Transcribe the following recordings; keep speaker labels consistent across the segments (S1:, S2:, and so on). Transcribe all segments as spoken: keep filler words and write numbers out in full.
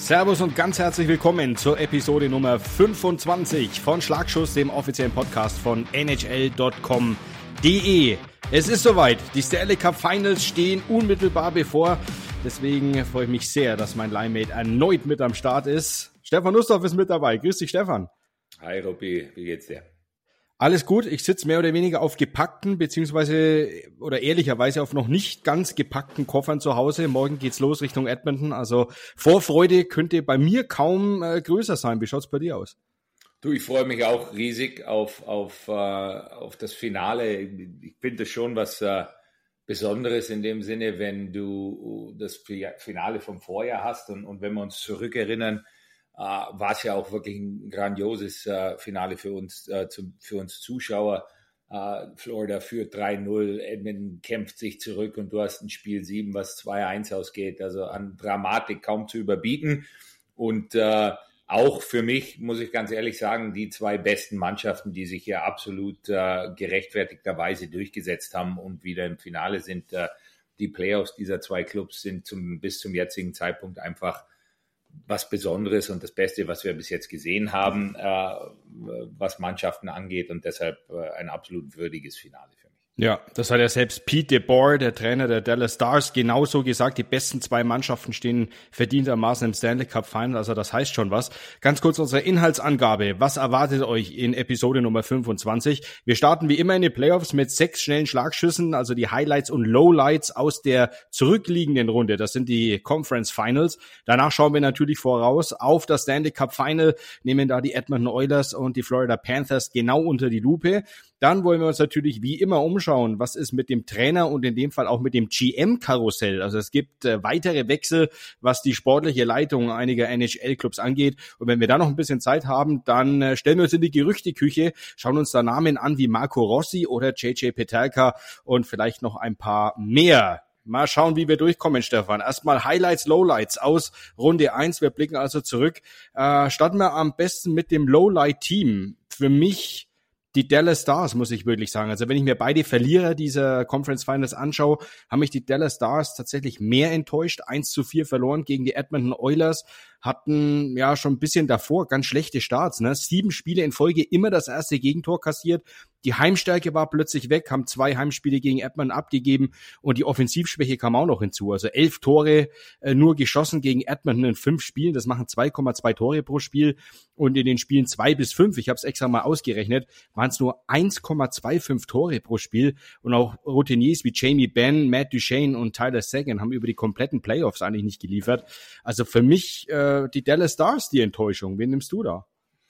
S1: Servus und ganz herzlich willkommen zur Episode Nummer fünfundzwanzig von Schlagschuss, dem offiziellen Podcast von N H L Punkt com Punkt de. Es ist soweit, die Stanley Cup Finals stehen unmittelbar bevor. Deswegen freue ich mich sehr, dass mein Line-Mate erneut mit am Start ist. Stefan Nussdorf ist mit dabei. Grüß dich, Stefan.
S2: Hi, Robby. Wie geht's dir?
S1: Alles gut. Ich sitze mehr oder weniger auf gepackten, beziehungsweise oder ehrlicherweise auf noch nicht ganz gepackten Koffern zu Hause. Morgen geht's los Richtung Edmonton. Also Vorfreude könnte bei mir kaum äh, größer sein. Wie schaut's bei dir aus?
S2: Du, ich freue mich auch riesig auf, auf, äh, auf das Finale. Ich finde das schon was äh, Besonderes in dem Sinne, wenn du das Finale vom Vorjahr hast. Und, und wenn wir uns zurückerinnern, äh, war es ja auch wirklich ein grandioses äh, Finale für uns, äh, zu, für uns Zuschauer. Äh, Florida führt drei null, Edmonton kämpft sich zurück und du hast ein Spiel sieben, was zwei eins ausgeht. Also an Dramatik kaum zu überbieten. Und äh, auch für mich, muss ich ganz ehrlich sagen, die zwei besten Mannschaften, die sich hier absolut äh, gerechtfertigterweise durchgesetzt haben und wieder im Finale sind. Äh, die Playoffs dieser zwei Clubs sind zum, bis zum jetzigen Zeitpunkt einfach was Besonderes und das Beste, was wir bis jetzt gesehen haben, äh, was Mannschaften angeht, und deshalb äh, ein absolut würdiges Finale für mich.
S1: Ja, das hat ja selbst Pete DeBoer, der Trainer der Dallas Stars, genauso gesagt. Die besten zwei Mannschaften stehen verdientermaßen im Stanley Cup Final, also das heißt schon was. Ganz kurz unsere Inhaltsangabe. Was erwartet euch in Episode Nummer fünfundzwanzig? Wir starten wie immer in die Playoffs mit sechs schnellen Schlagschüssen, also die Highlights und Lowlights aus der zurückliegenden Runde. Das sind die Conference Finals. Danach schauen wir natürlich voraus auf das Stanley Cup Final, nehmen da die Edmonton Oilers und die Florida Panthers genau unter die Lupe. Dann wollen wir uns natürlich wie immer umschauen, was ist mit dem Trainer und in dem Fall auch mit dem G M-Karussell. Also es gibt äh, weitere Wechsel, was die sportliche Leitung einiger N H L-Clubs angeht. Und wenn wir da noch ein bisschen Zeit haben, dann äh, stellen wir uns in die Gerüchteküche, schauen uns da Namen an wie Marco Rossi oder J J Peterka und vielleicht noch ein paar mehr. Mal schauen, wie wir durchkommen, Stefan. Erstmal Highlights, Lowlights aus Runde eins. Wir blicken also zurück. Äh, starten wir am besten mit dem Lowlight-Team. Für mich die Dallas Stars, muss ich wirklich sagen. Also wenn ich mir beide Verlierer dieser Conference Finals anschaue, haben mich die Dallas Stars tatsächlich mehr enttäuscht. eins zu vier verloren gegen die Edmonton Oilers. Hatten ja schon ein bisschen davor ganz schlechte Starts, ne? Sieben Spiele in Folge immer das erste Gegentor kassiert. Die Heimstärke war plötzlich weg, haben zwei Heimspiele gegen Edmonton abgegeben und die Offensivschwäche kam auch noch hinzu. Also elf Tore äh, nur geschossen gegen Edmonton in fünf Spielen. Das machen zwei Komma zwei Tore pro Spiel. Und in den Spielen zwei bis fünf, ich habe es extra mal ausgerechnet, waren es nur eins Komma fünfundzwanzig Tore pro Spiel. Und auch Routiniers wie Jamie Benn, Matt Duchene und Tyler Seguin haben über die kompletten Playoffs eigentlich nicht geliefert. Also für mich äh, die Dallas Stars die Enttäuschung. Wen nimmst du da?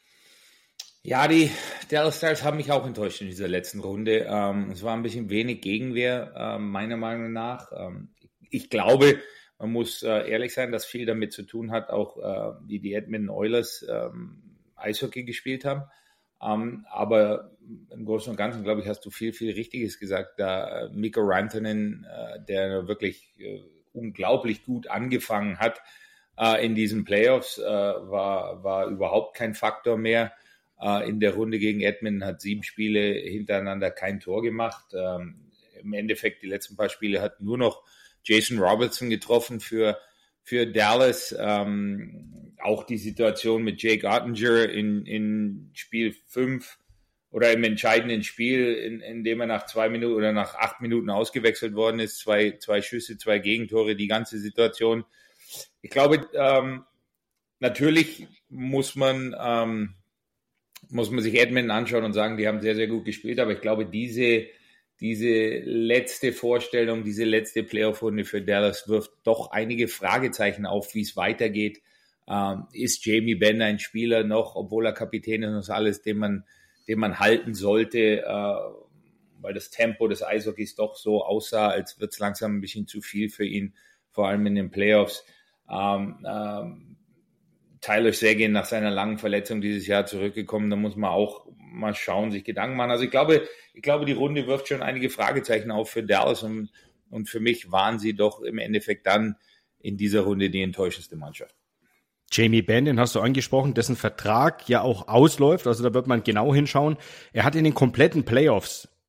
S2: Ja, die Dallas Stars haben mich auch enttäuscht in dieser letzten Runde. Ähm, es war ein bisschen wenig Gegenwehr, äh, meiner Meinung nach. Ähm, ich glaube, man muss äh, ehrlich sein, dass viel damit zu tun hat, auch äh, wie die Edmonton Oilers ähm, Eishockey gespielt haben. Ähm, aber im Großen und Ganzen, glaube ich, hast du viel, viel Richtiges gesagt. Da äh, Mikko Rantanen, äh, der wirklich äh, unglaublich gut angefangen hat äh, in diesen Playoffs, äh, war, war überhaupt kein Faktor mehr. In der Runde gegen Edmonton hat sieben Spiele hintereinander kein Tor gemacht. Ähm, im Endeffekt die letzten paar Spiele hat nur noch Jason Robertson getroffen für, für Dallas. Ähm, auch die Situation mit Jake Oettinger in, in Spiel fünf oder im entscheidenden Spiel, in, in dem er nach zwei Minuten oder nach acht Minuten ausgewechselt worden ist. Zwei, zwei Schüsse, zwei Gegentore, die ganze Situation. Ich glaube, ähm, natürlich muss man... Ähm, muss man sich Edmonton anschauen und sagen, die haben sehr, sehr gut gespielt. Aber ich glaube, diese, diese letzte Vorstellung, diese letzte Playoff-Runde für Dallas wirft doch einige Fragezeichen auf, wie es weitergeht. Ähm, ist Jamie Benn ein Spieler noch, obwohl er Kapitän ist und das alles, den man, den man halten sollte, äh, weil das Tempo des Eishockeys doch so aussah, als wird es langsam ein bisschen zu viel für ihn, vor allem in den Playoffs. Ähm, ähm, Tyler Seguin nach seiner langen Verletzung dieses Jahr zurückgekommen, da muss man auch mal schauen, sich Gedanken machen. Also ich glaube, ich glaube, die Runde wirft schon einige Fragezeichen auf für Dallas und, und für mich waren sie doch im Endeffekt dann in dieser Runde die enttäuschendste Mannschaft.
S1: Jamie Benn, den hast du angesprochen, dessen Vertrag ja auch ausläuft, also da wird man genau hinschauen. Er hat in den kompletten Playoffs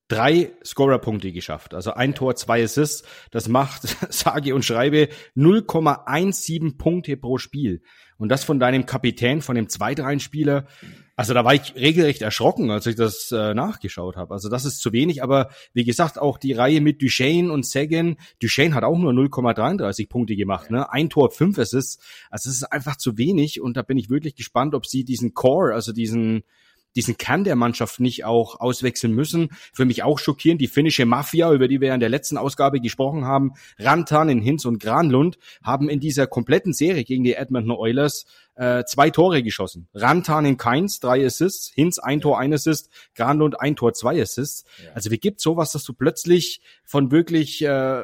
S1: drei Scorerpunkte geschafft. Also ein Tor, zwei Assists. Das macht, sage und schreibe, null Komma siebzehn Punkte pro Spiel. Und das von deinem Kapitän, von dem Zweitreihenspieler. Also da war ich regelrecht erschrocken, als ich das äh, nachgeschaut habe. Also das ist zu wenig. Aber wie gesagt, auch die Reihe mit Duchesne und Seguin. Duchesne hat auch nur null Komma dreiunddreißig Punkte gemacht. Ne? Ein Tor, fünf Assists. Also das ist einfach zu wenig. Und da bin ich wirklich gespannt, ob sie diesen Core, also diesen diesen Kern der Mannschaft nicht auch auswechseln müssen. Für mich auch schockierend, die finnische Mafia, über die wir in der letzten Ausgabe gesprochen haben, Rantanen, Hintz und Granlund, haben in dieser kompletten Serie gegen die Edmonton Oilers äh, zwei Tore geschossen. Rantanen keins, drei Assists, Hintz ein Tor, ein Assist, Granlund ein Tor, zwei Assists. Ja. Also wie gibt's sowas, dass du plötzlich von wirklich äh,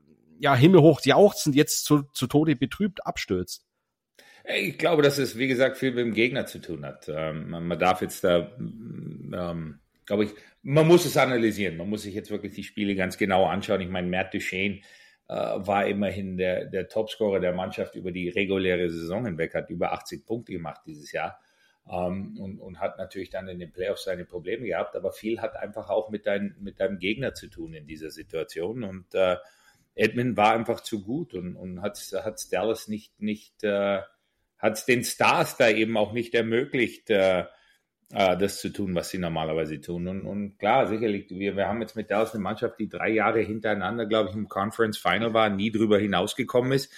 S1: ja himmelhoch jauchzend jetzt zu, zu Tode betrübt abstürzt?
S2: Ich glaube, dass es, wie gesagt, viel mit dem Gegner zu tun hat. Ähm, man darf jetzt da, ähm, glaube ich, man muss es analysieren. Man muss sich jetzt wirklich die Spiele ganz genau anschauen. Ich meine, Matt Duchesne äh, war immerhin der, der Topscorer der Mannschaft über die reguläre Saison hinweg, hat über achtzig Punkte gemacht dieses Jahr ähm, und, und hat natürlich dann in den Playoffs seine Probleme gehabt. Aber viel hat einfach auch mit, dein, mit deinem Gegner zu tun in dieser Situation. Und äh, Edmonton war einfach zu gut und, und hat es Dallas nicht, nicht äh, hat es den Stars da eben auch nicht ermöglicht, äh, äh, das zu tun, was sie normalerweise tun. Und, und klar, sicherlich, wir, wir haben jetzt mit Dallas eine Mannschaft, die drei Jahre hintereinander, glaube ich, im Conference Final war, nie drüber hinausgekommen ist.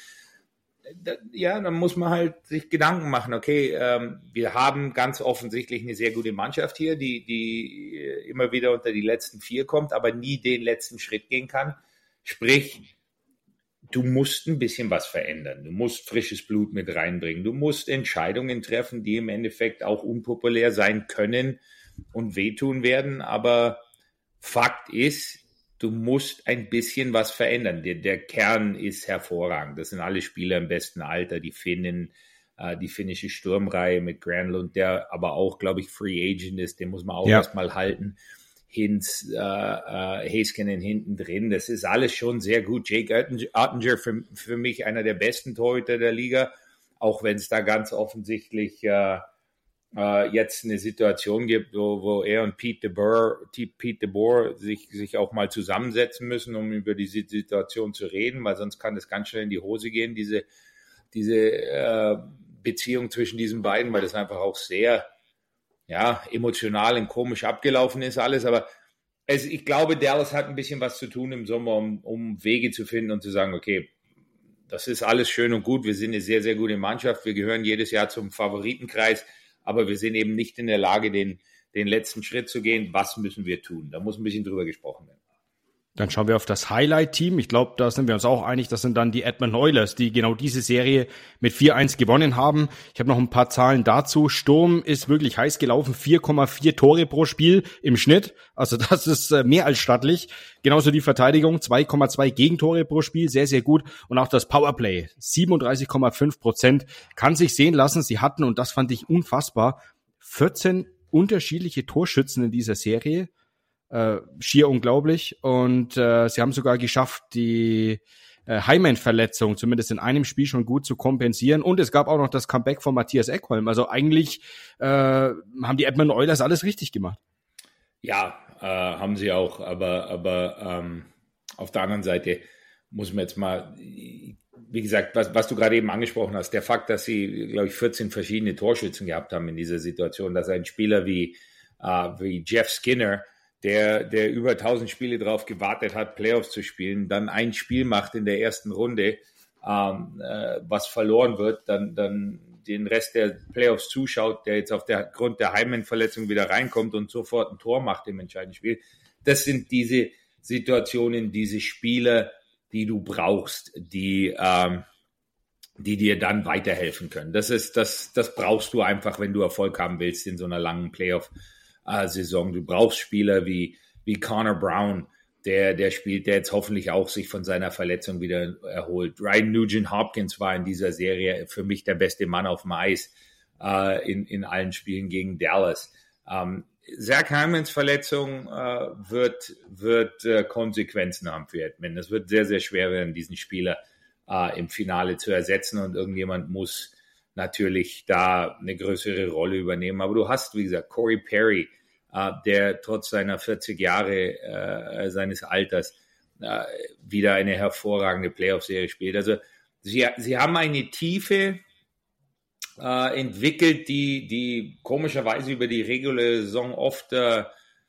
S2: Da, ja, dann muss man halt sich Gedanken machen, okay, ähm, wir haben ganz offensichtlich eine sehr gute Mannschaft hier, die, die immer wieder unter die letzten vier kommt, aber nie den letzten Schritt gehen kann. Sprich, du musst ein bisschen was verändern. Du musst frisches Blut mit reinbringen. Du musst Entscheidungen treffen, die im Endeffekt auch unpopulär sein können und wehtun werden. Aber Fakt ist, du musst ein bisschen was verändern. Der, der Kern ist hervorragend. Das sind alle Spieler im besten Alter. Die Finnen, äh, die finnische Sturmreihe mit Granlund, der aber auch, glaube ich, Free Agent ist. Den muss man auch ja. erstmal halten. Hintz, äh, äh, Heiskanen hinten drin. Das ist alles schon sehr gut. Jake Oettinger für, für mich einer der besten Torhüter der Liga, auch wenn es da ganz offensichtlich äh, äh, jetzt eine Situation gibt, wo, wo er und Pete DeBoer, Pete DeBoer sich, sich auch mal zusammensetzen müssen, um über diese Situation zu reden, weil sonst kann das ganz schnell in die Hose gehen, diese, diese äh, Beziehung zwischen diesen beiden, weil das einfach auch sehr ja, emotional und komisch abgelaufen ist alles, aber es, ich glaube, Dallas hat ein bisschen was zu tun im Sommer, um, um Wege zu finden und zu sagen, okay, das ist alles schön und gut, wir sind eine sehr, sehr gute Mannschaft, wir gehören jedes Jahr zum Favoritenkreis, aber wir sind eben nicht in der Lage, den, den letzten Schritt zu gehen. Was müssen wir tun? Da muss ein bisschen drüber gesprochen werden.
S1: Dann schauen wir auf das Highlight-Team. Ich glaube, da sind wir uns auch einig, das sind dann die Edmonton Oilers, die genau diese Serie mit vier eins gewonnen haben. Ich habe noch ein paar Zahlen dazu. Sturm ist wirklich heiß gelaufen, vier Komma vier Tore pro Spiel im Schnitt. Also das ist mehr als stattlich. Genauso die Verteidigung, zwei Komma zwei Gegentore pro Spiel, sehr, sehr gut. Und auch das Powerplay, siebenunddreißig Komma fünf Prozent, kann sich sehen lassen. Sie hatten, und das fand ich unfassbar, vierzehn unterschiedliche Torschützen in dieser Serie. Äh, schier unglaublich, und äh, sie haben sogar geschafft, die äh, Hyman-Verletzung zumindest in einem Spiel schon gut zu kompensieren, und es gab auch noch das Comeback von Matthias Ekholm. Also eigentlich äh, haben die Edmonton Oilers alles richtig gemacht.
S2: Ja, äh, haben sie auch, aber, aber ähm, auf der anderen Seite muss man jetzt mal, wie gesagt, was, was du gerade eben angesprochen hast, der Fakt, dass sie, glaube ich, vierzehn verschiedene Torschützen gehabt haben in dieser Situation, dass ein Spieler wie, äh, wie Jeff Skinner, der, der über tausend Spiele drauf gewartet hat, Playoffs zu spielen, dann ein Spiel macht in der ersten Runde, ähm, äh, was verloren wird, dann, dann den Rest der Playoffs zuschaut, der jetzt auf der Grund der Hyman-Verletzung wieder reinkommt und sofort ein Tor macht im entscheidenden Spiel. Das sind diese Situationen, diese Spiele, die du brauchst, die, ähm, die dir dann weiterhelfen können. Das ist, das, das brauchst du einfach, wenn du Erfolg haben willst in so einer langen Playoff Saison. Du brauchst Spieler wie, wie Connor Brown, der, der spielt, der jetzt hoffentlich auch sich von seiner Verletzung wieder erholt. Ryan Nugent-Hopkins war in dieser Serie für mich der beste Mann auf dem Eis äh, in, in allen Spielen gegen Dallas. Ähm, Zach Hymans Verletzung äh, wird, wird äh, Konsequenzen haben für Edmonton. Es wird sehr, sehr schwer werden, diesen Spieler äh, im Finale zu ersetzen, und irgendjemand muss natürlich da eine größere Rolle übernehmen. Aber du hast, wie gesagt, Corey Perry, äh, der trotz seiner vierzig Jahre äh, seines Alters äh, wieder eine hervorragende Playoff-Serie spielt. Also sie, sie haben eine Tiefe äh, entwickelt, die, die komischerweise über die reguläre Saison oft äh,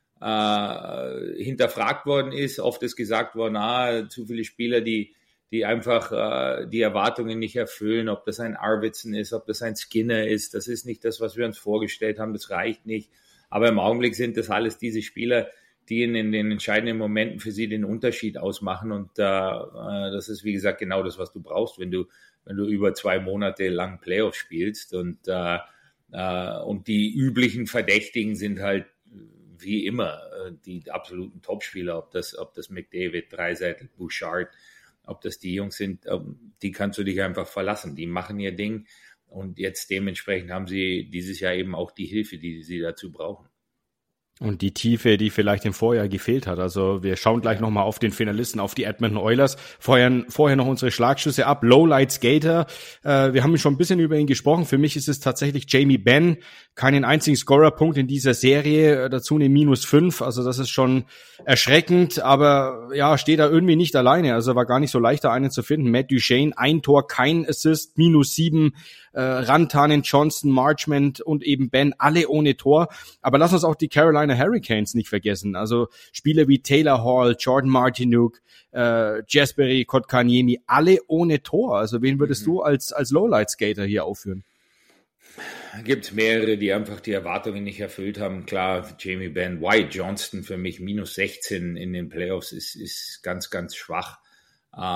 S2: äh, hinterfragt worden ist. Oft ist gesagt worden, ah, zu viele Spieler, die die einfach äh, die Erwartungen nicht erfüllen, ob das ein Arvidsson ist, ob das ein Skinner ist. Das ist nicht das, was wir uns vorgestellt haben, das reicht nicht. Aber im Augenblick sind das alles diese Spieler, die in, in den entscheidenden Momenten für sie den Unterschied ausmachen. Und äh, das ist, wie gesagt, genau das, was du brauchst, wenn du, wenn du über zwei Monate lang Playoff spielst. Und, äh, äh, und die üblichen Verdächtigen sind halt wie immer die absoluten Topspieler, ob das, ob das McDavid, Draisaitl, Bouchard, ob das die Jungs sind, die kannst du dich einfach verlassen. Die machen ihr Ding und jetzt dementsprechend haben sie dieses Jahr eben auch die Hilfe, die sie dazu brauchen.
S1: Und die Tiefe, die vielleicht im Vorjahr gefehlt hat. Also wir schauen gleich ja. nochmal auf den Finalisten, auf die Edmonton Oilers. Vorher, vorher noch unsere Schlagschüsse ab. Lowlight Skater. Äh, wir haben schon ein bisschen über ihn gesprochen. Für mich ist es tatsächlich Jamie Benn. Keinen einzigen Scorerpunkt in dieser Serie. Dazu eine minus fünf. Also das ist schon erschreckend. Aber ja, steht da irgendwie nicht alleine. Also war gar nicht so leicht, da einen zu finden. Matt Duchene, ein Tor, kein Assist, minus sieben. Äh, Rantanen, Johnson, Marchment und eben Ben, alle ohne Tor. Aber lass uns auch die Carolina Hurricanes nicht vergessen. Also Spieler wie Taylor Hall, Jordan Martinook, äh, Jesperi Kotkaniemi, alle ohne Tor. Also wen würdest mhm. du als als Lowlight-Skater hier aufführen?
S2: Gibt es mehrere, die einfach die Erwartungen nicht erfüllt haben. Klar, Jamie Benn, Wyatt Johnston für mich minus sechzehn in den Playoffs ist, ist ganz, ganz schwach. Uh, uh,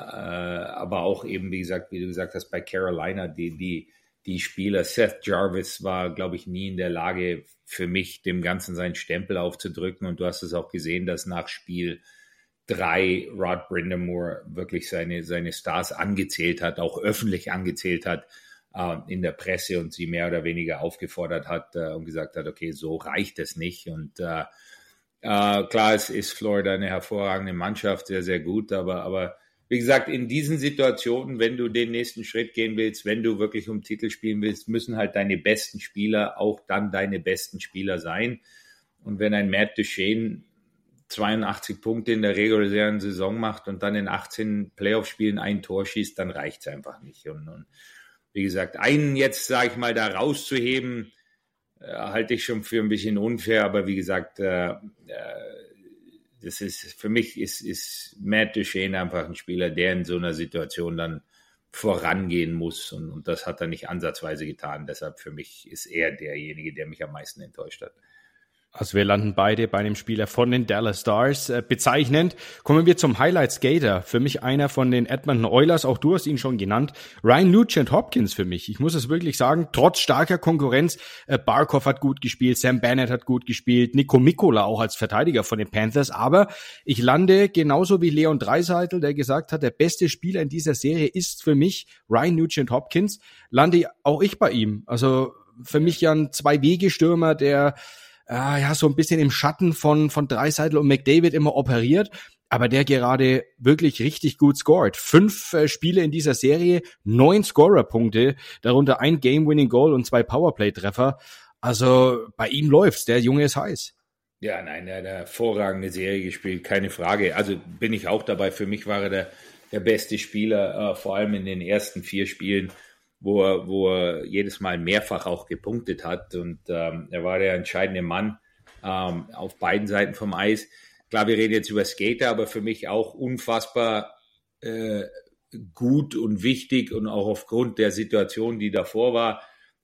S2: aber auch eben, wie gesagt, wie du gesagt hast, bei Carolina, die, die, die Spieler, Seth Jarvis war, glaube ich, nie in der Lage, für mich dem Ganzen seinen Stempel aufzudrücken. Und du hast es auch gesehen, dass nach Spiel drei Rod Brind'Amour wirklich seine, seine Stars angezählt hat, auch öffentlich angezählt hat uh, in der Presse und sie mehr oder weniger aufgefordert hat uh, und gesagt hat, okay, so reicht es nicht. Und uh, Uh, klar, es ist Florida eine hervorragende Mannschaft, sehr, sehr gut, aber, aber wie gesagt, in diesen Situationen, wenn du den nächsten Schritt gehen willst, wenn du wirklich um Titel spielen willst, müssen halt deine besten Spieler auch dann deine besten Spieler sein. Und wenn ein Matt Duchene zweiundachtzig Punkte in der regulären Saison macht und dann in achtzehn Playoff-Spielen ein Tor schießt, dann reicht es einfach nicht. Und, und wie gesagt, einen jetzt, sage ich mal, da rauszuheben, halte ich schon für ein bisschen unfair, aber wie gesagt, äh, das ist für mich ist, ist Matt Duchene einfach ein Spieler, der in so einer Situation dann vorangehen muss und, und das hat er nicht ansatzweise getan. Deshalb für mich ist er derjenige, der mich am meisten enttäuscht hat.
S1: Also wir landen beide bei einem Spieler von den Dallas Stars. Äh, bezeichnend kommen wir zum Highlight Skater. Für mich einer von den Edmonton Oilers, auch du hast ihn schon genannt. Ryan Nugent-Hopkins für mich. Ich muss es wirklich sagen, trotz starker Konkurrenz. Äh, Barkov hat gut gespielt, Sam Bennett hat gut gespielt, Nico Mikkola auch als Verteidiger von den Panthers. Aber ich lande genauso wie Leon Draisaitl, der gesagt hat, der beste Spieler in dieser Serie ist für mich Ryan Nugent-Hopkins. Lande auch ich bei ihm. Also für mich ja ein Zwei-Wege-Stürmer, der Ah, ja, so ein bisschen im Schatten von von Draisaitl und McDavid immer operiert, aber der gerade wirklich richtig gut scored. Fünf äh, Spiele in dieser Serie, neun Scorerpunkte, darunter ein Game-Winning-Goal und zwei Powerplay-Treffer. Also bei ihm läuft's, der Junge ist heiß.
S2: Ja, nein, er hat eine hervorragende Serie gespielt, keine Frage. Also bin ich auch dabei. Für mich war er der, der beste Spieler, äh, vor allem in den ersten vier Spielen, wo er, wo er jedes Mal mehrfach auch gepunktet hat. Und ähm, er war der entscheidende Mann ähm, auf beiden Seiten vom Eis. Klar, wir reden jetzt über Skater, aber für mich auch unfassbar äh, gut und wichtig und auch aufgrund der Situation, die davor war,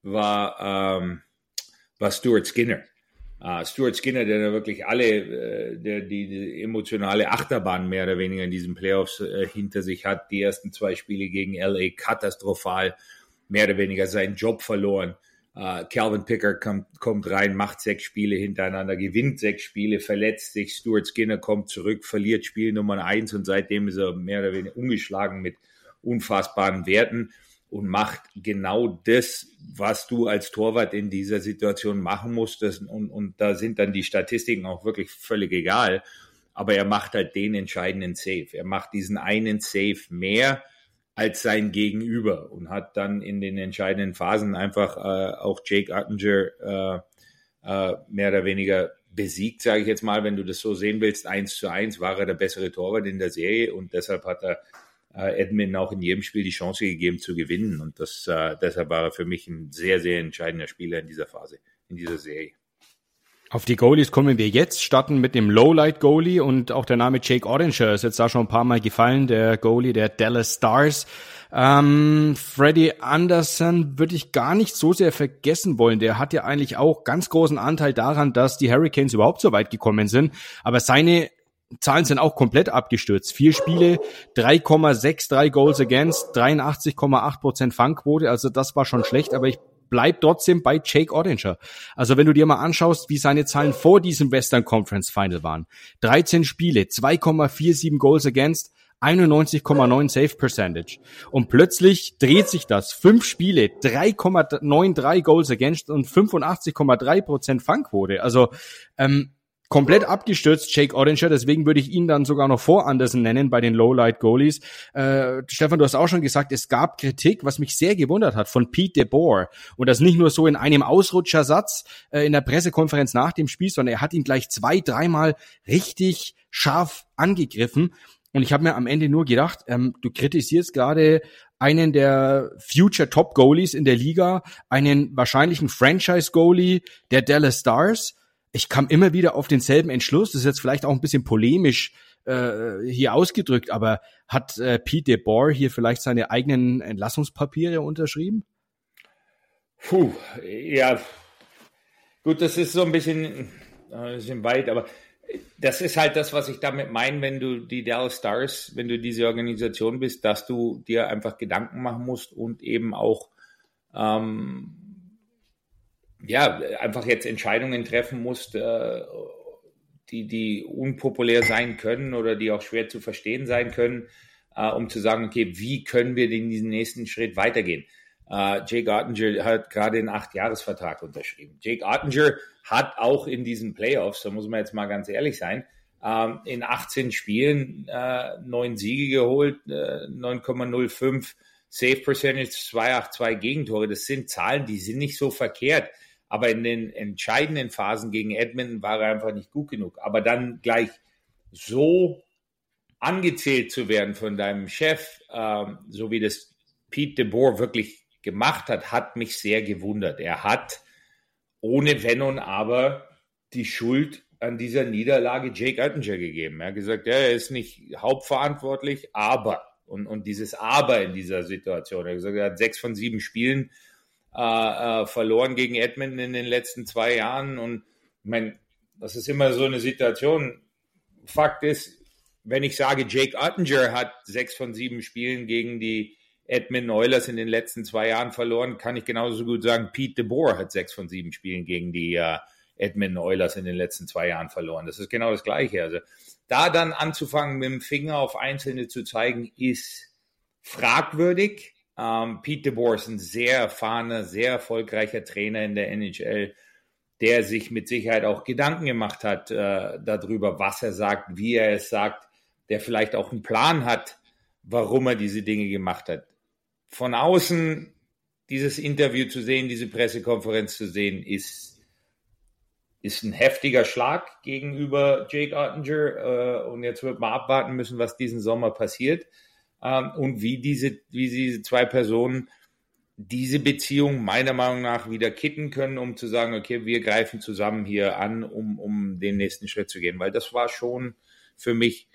S2: war, ähm, war Stuart Skinner. Uh, Stuart Skinner, der da wirklich alle, äh, der die, die emotionale Achterbahn mehr oder weniger in diesen Playoffs äh, hinter sich hat. Die ersten zwei Spiele gegen L A katastrophal, mehr oder weniger seinen Job verloren. Uh, Calvin Pickard kommt, kommt rein, macht sechs Spiele hintereinander, gewinnt sechs Spiele, verletzt sich. Stuart Skinner kommt zurück, verliert Spiel Nummer eins und seitdem ist er mehr oder weniger ungeschlagen mit unfassbaren Werten und macht genau das, was du als Torwart in dieser Situation machen musst. Das, und, und da sind dann die Statistiken auch wirklich völlig egal. Aber er macht halt den entscheidenden Save. Er macht diesen einen Save mehr als sein Gegenüber und hat dann in den entscheidenden Phasen einfach äh, auch Jake Oettinger äh, äh, mehr oder weniger besiegt, sage ich jetzt mal, wenn du das so sehen willst. Eins zu eins war er der bessere Torwart in der Serie und deshalb hat er äh, Edmonton auch in jedem Spiel die Chance gegeben zu gewinnen und das äh, deshalb war er für mich ein sehr, sehr entscheidender Spieler in dieser Phase, in dieser Serie.
S1: Auf die Goalies kommen wir jetzt, starten mit dem Lowlight-Goalie und auch der Name Jake Oettinger ist jetzt da schon ein paar Mal gefallen, der Goalie der Dallas Stars. Ähm, Freddie Anderson würde ich gar nicht so sehr vergessen wollen. Der hat ja eigentlich auch ganz großen Anteil daran, dass die Hurricanes überhaupt so weit gekommen sind. Aber seine Zahlen sind auch komplett abgestürzt. Vier Spiele, drei Komma sechsundsechzig Goals against, dreiundachtzig Komma acht Prozent Fangquote. Also das war schon schlecht, aber ich bleib trotzdem bei Jake Oettinger. Also wenn du dir mal anschaust, wie seine Zahlen vor diesem Western Conference Final waren. dreizehn Spiele, zwei Komma siebenundvierzig Goals against, einundneunzig Komma neun Save Percentage. Und plötzlich dreht sich das. Fünf Spiele, drei Komma dreiundneunzig Goals against und fünfundachtzig Komma drei Prozent Fangquote. Also ähm, komplett abgestürzt, Jake Oettinger. Deswegen würde ich ihn dann sogar noch vor Anderson nennen bei den Lowlight Goalies. Äh, Stefan, du hast auch schon gesagt, es gab Kritik, was mich sehr gewundert hat, von Pete DeBoer. Und das nicht nur so in einem Ausrutschersatz äh, in der Pressekonferenz nach dem Spiel, sondern er hat ihn gleich zwei, dreimal richtig scharf angegriffen. Und ich habe mir am Ende nur gedacht, ähm, du kritisierst gerade einen der Future Top Goalies in der Liga, einen wahrscheinlichen Franchise Goalie der Dallas Stars. Ich kam immer wieder auf denselben Entschluss. Das ist jetzt vielleicht auch ein bisschen polemisch äh, hier ausgedrückt, aber hat äh, Pete DeBoer hier vielleicht seine eigenen Entlassungspapiere unterschrieben?
S2: Puh, ja, gut, das ist so ein bisschen, ein bisschen weit, aber das ist halt das, was ich damit meine, wenn du die Dallas Stars, wenn du diese Organisation bist, dass du dir einfach Gedanken machen musst und eben auch ähm, ja, einfach jetzt Entscheidungen treffen musst, äh, die, die unpopulär sein können oder die auch schwer zu verstehen sein können, äh, um zu sagen, okay, wie können wir in diesen nächsten Schritt weitergehen? Uh, Jake Oettinger hat gerade einen acht-Jahres-Vertrag unterschrieben. Jake Oettinger hat auch in diesen Playoffs, da muss man jetzt mal ganz ehrlich sein, uh, in achtzehn Spielen uh, neun Siege geholt, uh, neun Komma null fünf Save Percentage, zwei Komma zweiundachtzig Gegentore. Das sind Zahlen, die sind nicht so verkehrt. Aber in den entscheidenden Phasen gegen Edmonton war er einfach nicht gut genug. Aber dann gleich so angezählt zu werden von deinem Chef, uh, so wie das Pete DeBoer wirklich gemacht hat, hat mich sehr gewundert. Er hat ohne Wenn und Aber die Schuld an dieser Niederlage Jake Oettinger gegeben. Er hat gesagt, ja, er ist nicht hauptverantwortlich, aber, und, und dieses Aber in dieser Situation, er hat gesagt, er hat sechs von sieben Spielen äh, äh, verloren gegen Edmonton in den letzten zwei Jahren und ich meine, das ist immer so eine Situation. Fakt ist, wenn ich sage, Jake Oettinger hat sechs von sieben Spielen gegen die Edmonton Oilers in den letzten zwei Jahren verloren, kann ich genauso gut sagen, Pete DeBoer hat sechs von sieben Spielen gegen die uh, Edmonton Oilers in den letzten zwei Jahren verloren. Das ist genau das Gleiche. Also da dann anzufangen, mit dem Finger auf Einzelne zu zeigen, ist fragwürdig. Um, Pete DeBoer ist ein sehr erfahrener, sehr erfolgreicher Trainer in der N H L, der sich mit Sicherheit auch Gedanken gemacht hat uh, darüber, was er sagt, wie er es sagt, der vielleicht auch einen Plan hat, warum er diese Dinge gemacht hat. Von außen dieses Interview zu sehen, diese Pressekonferenz zu sehen, ist, ist ein heftiger Schlag gegenüber Jake Oettinger. Äh, und jetzt wird man abwarten müssen, was diesen Sommer passiert ähm, und wie diese, wie diese zwei Personen diese Beziehung meiner Meinung nach wieder kitten können, um zu sagen, okay, wir greifen zusammen hier an, um, um den nächsten Schritt zu gehen. Weil das war schon für mich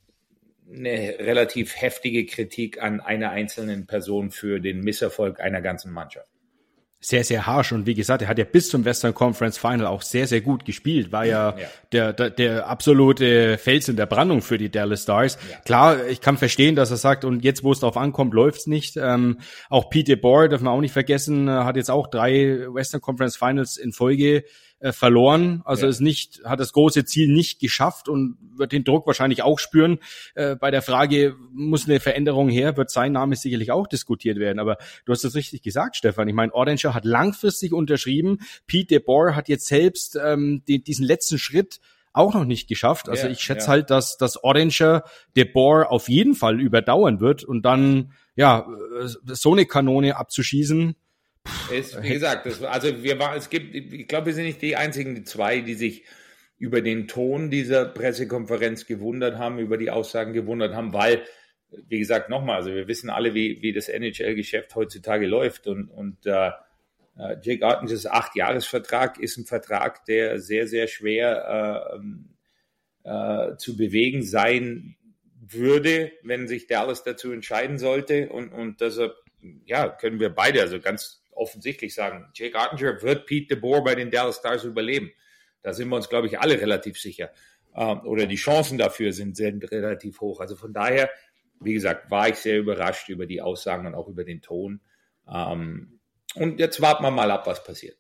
S2: eine relativ heftige Kritik an einer einzelnen Person für den Misserfolg einer ganzen Mannschaft.
S1: Sehr, sehr harsch. Und wie gesagt, er hat ja bis zum Western Conference Final auch sehr, sehr gut gespielt. War ja, ja. Der, der, der absolute Fels in der Brandung für die Dallas Stars. Ja. Klar, ich kann verstehen, dass er sagt, und jetzt, wo es drauf ankommt, läuft's nicht. Ähm, auch Pete DeBoer, darf man auch nicht vergessen, hat jetzt auch drei Western Conference Finals in Folge äh, verloren. Also ja. ist nicht, hat das große Ziel nicht geschafft und wird den Druck wahrscheinlich auch spüren. Äh, bei der Frage, muss eine Veränderung her, wird sein Name sicherlich auch diskutiert werden. Aber du hast es richtig gesagt, Stefan. Ich meine, Oettinger hat langfristig unterschrieben. Pete DeBoer hat jetzt selbst ähm, den, diesen letzten Schritt auch noch nicht geschafft. Also ja, ich schätze ja. halt, dass das Oettinger DeBoer auf jeden Fall überdauern wird und dann ja so eine Kanone abzuschießen,
S2: Ist, wie gesagt, das, also wir waren, es gibt, ich glaube, wir sind nicht die einzigen, die zwei, die sich über den Ton dieser Pressekonferenz gewundert haben, über die Aussagen gewundert haben, weil, wie gesagt, nochmal, also wir wissen alle, wie, wie das N H L-Geschäft heutzutage läuft und, und äh, Jake Ottingers Acht-Jahres-Vertrag ist ein Vertrag, der sehr, sehr schwer äh, äh, zu bewegen sein würde, wenn sich Dallas dazu entscheiden sollte und, und deshalb, ja, können wir beide also ganz offensichtlich sagen, Jake Ottinger wird Pete DeBoer bei den Dallas Stars überleben. Da sind wir uns, glaube ich, alle relativ sicher. Ähm, oder die Chancen dafür sind, sind relativ hoch. Also von daher, wie gesagt, war ich sehr überrascht über die Aussagen und auch über den Ton. Ähm, und jetzt warten wir mal ab, was passiert.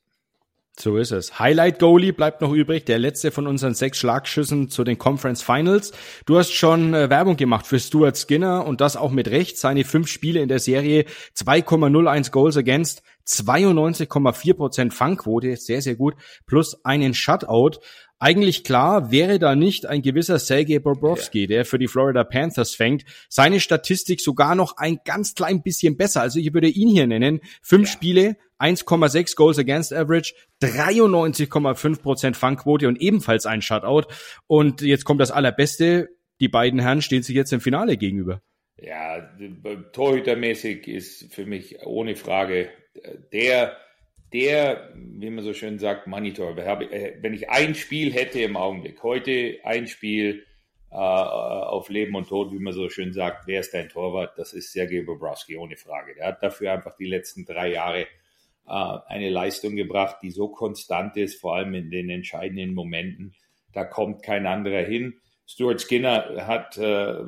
S1: So ist es. Highlight Goalie bleibt noch übrig, der letzte von unseren sechs Schlagschüssen zu den Conference Finals. Du hast schon äh, Werbung gemacht für Stuart Skinner und das auch mit Recht. Seine fünf Spiele in der Serie, zwei Komma null eins Goals against, zweiundneunzig Komma vier Prozent Fangquote, sehr, sehr gut, plus einen Shutout. Eigentlich klar, wäre da nicht ein gewisser Sergei Bobrovsky, ja, der für die Florida Panthers fängt. Seine Statistik sogar noch ein ganz klein bisschen besser. Also ich würde ihn hier nennen. Fünf ja. Spiele, eins Komma sechs Goals against average, dreiundneunzig Komma fünf Prozent Fangquote und ebenfalls ein Shutout. Und jetzt kommt das Allerbeste. Die beiden Herren stehen sich jetzt im Finale gegenüber.
S2: Ja, torhütermäßig ist für mich ohne Frage der Der, wie man so schön sagt, Monitor. Wenn ich ein Spiel hätte im Augenblick, heute ein Spiel äh, auf Leben und Tod, wie man so schön sagt, wer ist dein Torwart? Das ist Sergei Bobrovsky, ohne Frage. Der hat dafür einfach die letzten drei Jahre äh, eine Leistung gebracht, die so konstant ist, vor allem in den entscheidenden Momenten. Da kommt kein anderer hin. Stuart Skinner hat äh,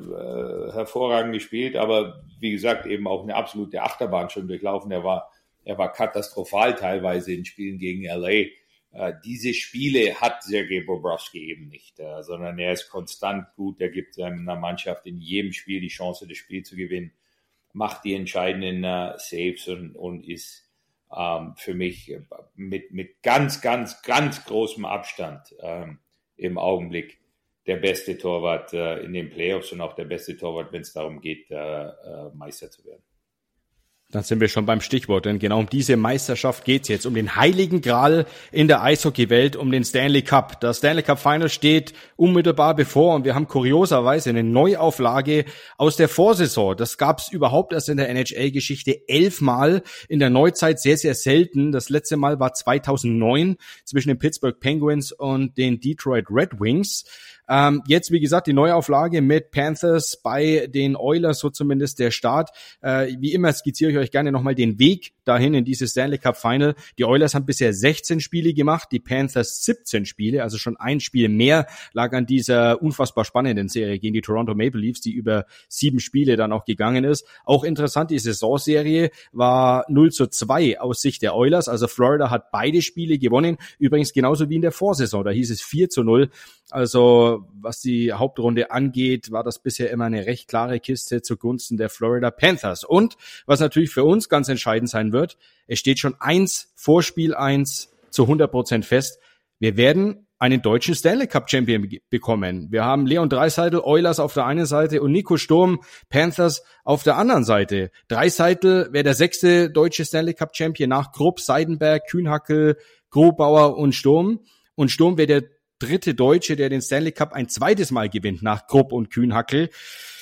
S2: äh, hervorragend gespielt, aber wie gesagt, eben auch eine absolute Achterbahn schon durchlaufen. Er war Er war katastrophal teilweise in Spielen gegen L A. Äh, diese Spiele hat Sergei Bobrovsky eben nicht, äh, sondern er ist konstant gut. Er gibt seiner Mannschaft in jedem Spiel die Chance, das Spiel zu gewinnen, macht die entscheidenden äh, Saves und, und ist ähm, für mich mit, mit ganz, ganz, ganz großem Abstand ähm, im Augenblick der beste Torwart äh, in den Playoffs und auch der beste Torwart, wenn es darum geht, äh, äh, Meister zu werden.
S1: Dann sind wir schon beim Stichwort, denn genau um diese Meisterschaft geht's jetzt, um den heiligen Gral in der Eishockey-Welt, um den Stanley Cup. Das Stanley Cup Final steht unmittelbar bevor und wir haben kurioserweise eine Neuauflage aus der Vorsaison. Das gab's überhaupt erst in der N H L-Geschichte elfmal, in der Neuzeit sehr, sehr selten. Das letzte Mal war zweitausendneun zwischen den Pittsburgh Penguins und den Detroit Red Wings. Ähm, jetzt, wie gesagt, die Neuauflage mit Panthers bei den Oilers, so zumindest der Start. Äh, wie immer skizziere ich euch gerne nochmal den Weg dahin in dieses Stanley Cup Final. Die Oilers haben bisher sechzehn Spiele gemacht, die Panthers siebzehn Spiele, also schon ein Spiel mehr lag an dieser unfassbar spannenden Serie gegen die Toronto Maple Leafs, die über sieben Spiele dann auch gegangen ist. Auch interessant, die Saisonserie war null zu zwei aus Sicht der Oilers, also Florida hat beide Spiele gewonnen, übrigens genauso wie in der Vorsaison, da hieß es vier zu null. Also was die Hauptrunde angeht, war das bisher immer eine recht klare Kiste zugunsten der Florida Panthers. Und was natürlich für uns ganz entscheidend sein wird, es steht schon eins vor Spiel eins zu hundert Prozent fest. Wir werden einen deutschen Stanley Cup Champion bekommen. Wir haben Leon Draisaitl, Oilers auf der einen Seite und Nico Sturm, Panthers auf der anderen Seite. Draisaitl wäre der sechste deutsche Stanley Cup Champion nach Krupp, Seidenberg, Kühnhackel, Grubauer und Sturm. Und Sturm wäre der dritte Deutsche, der den Stanley Cup ein zweites Mal gewinnt nach Krupp und Kühnhackel.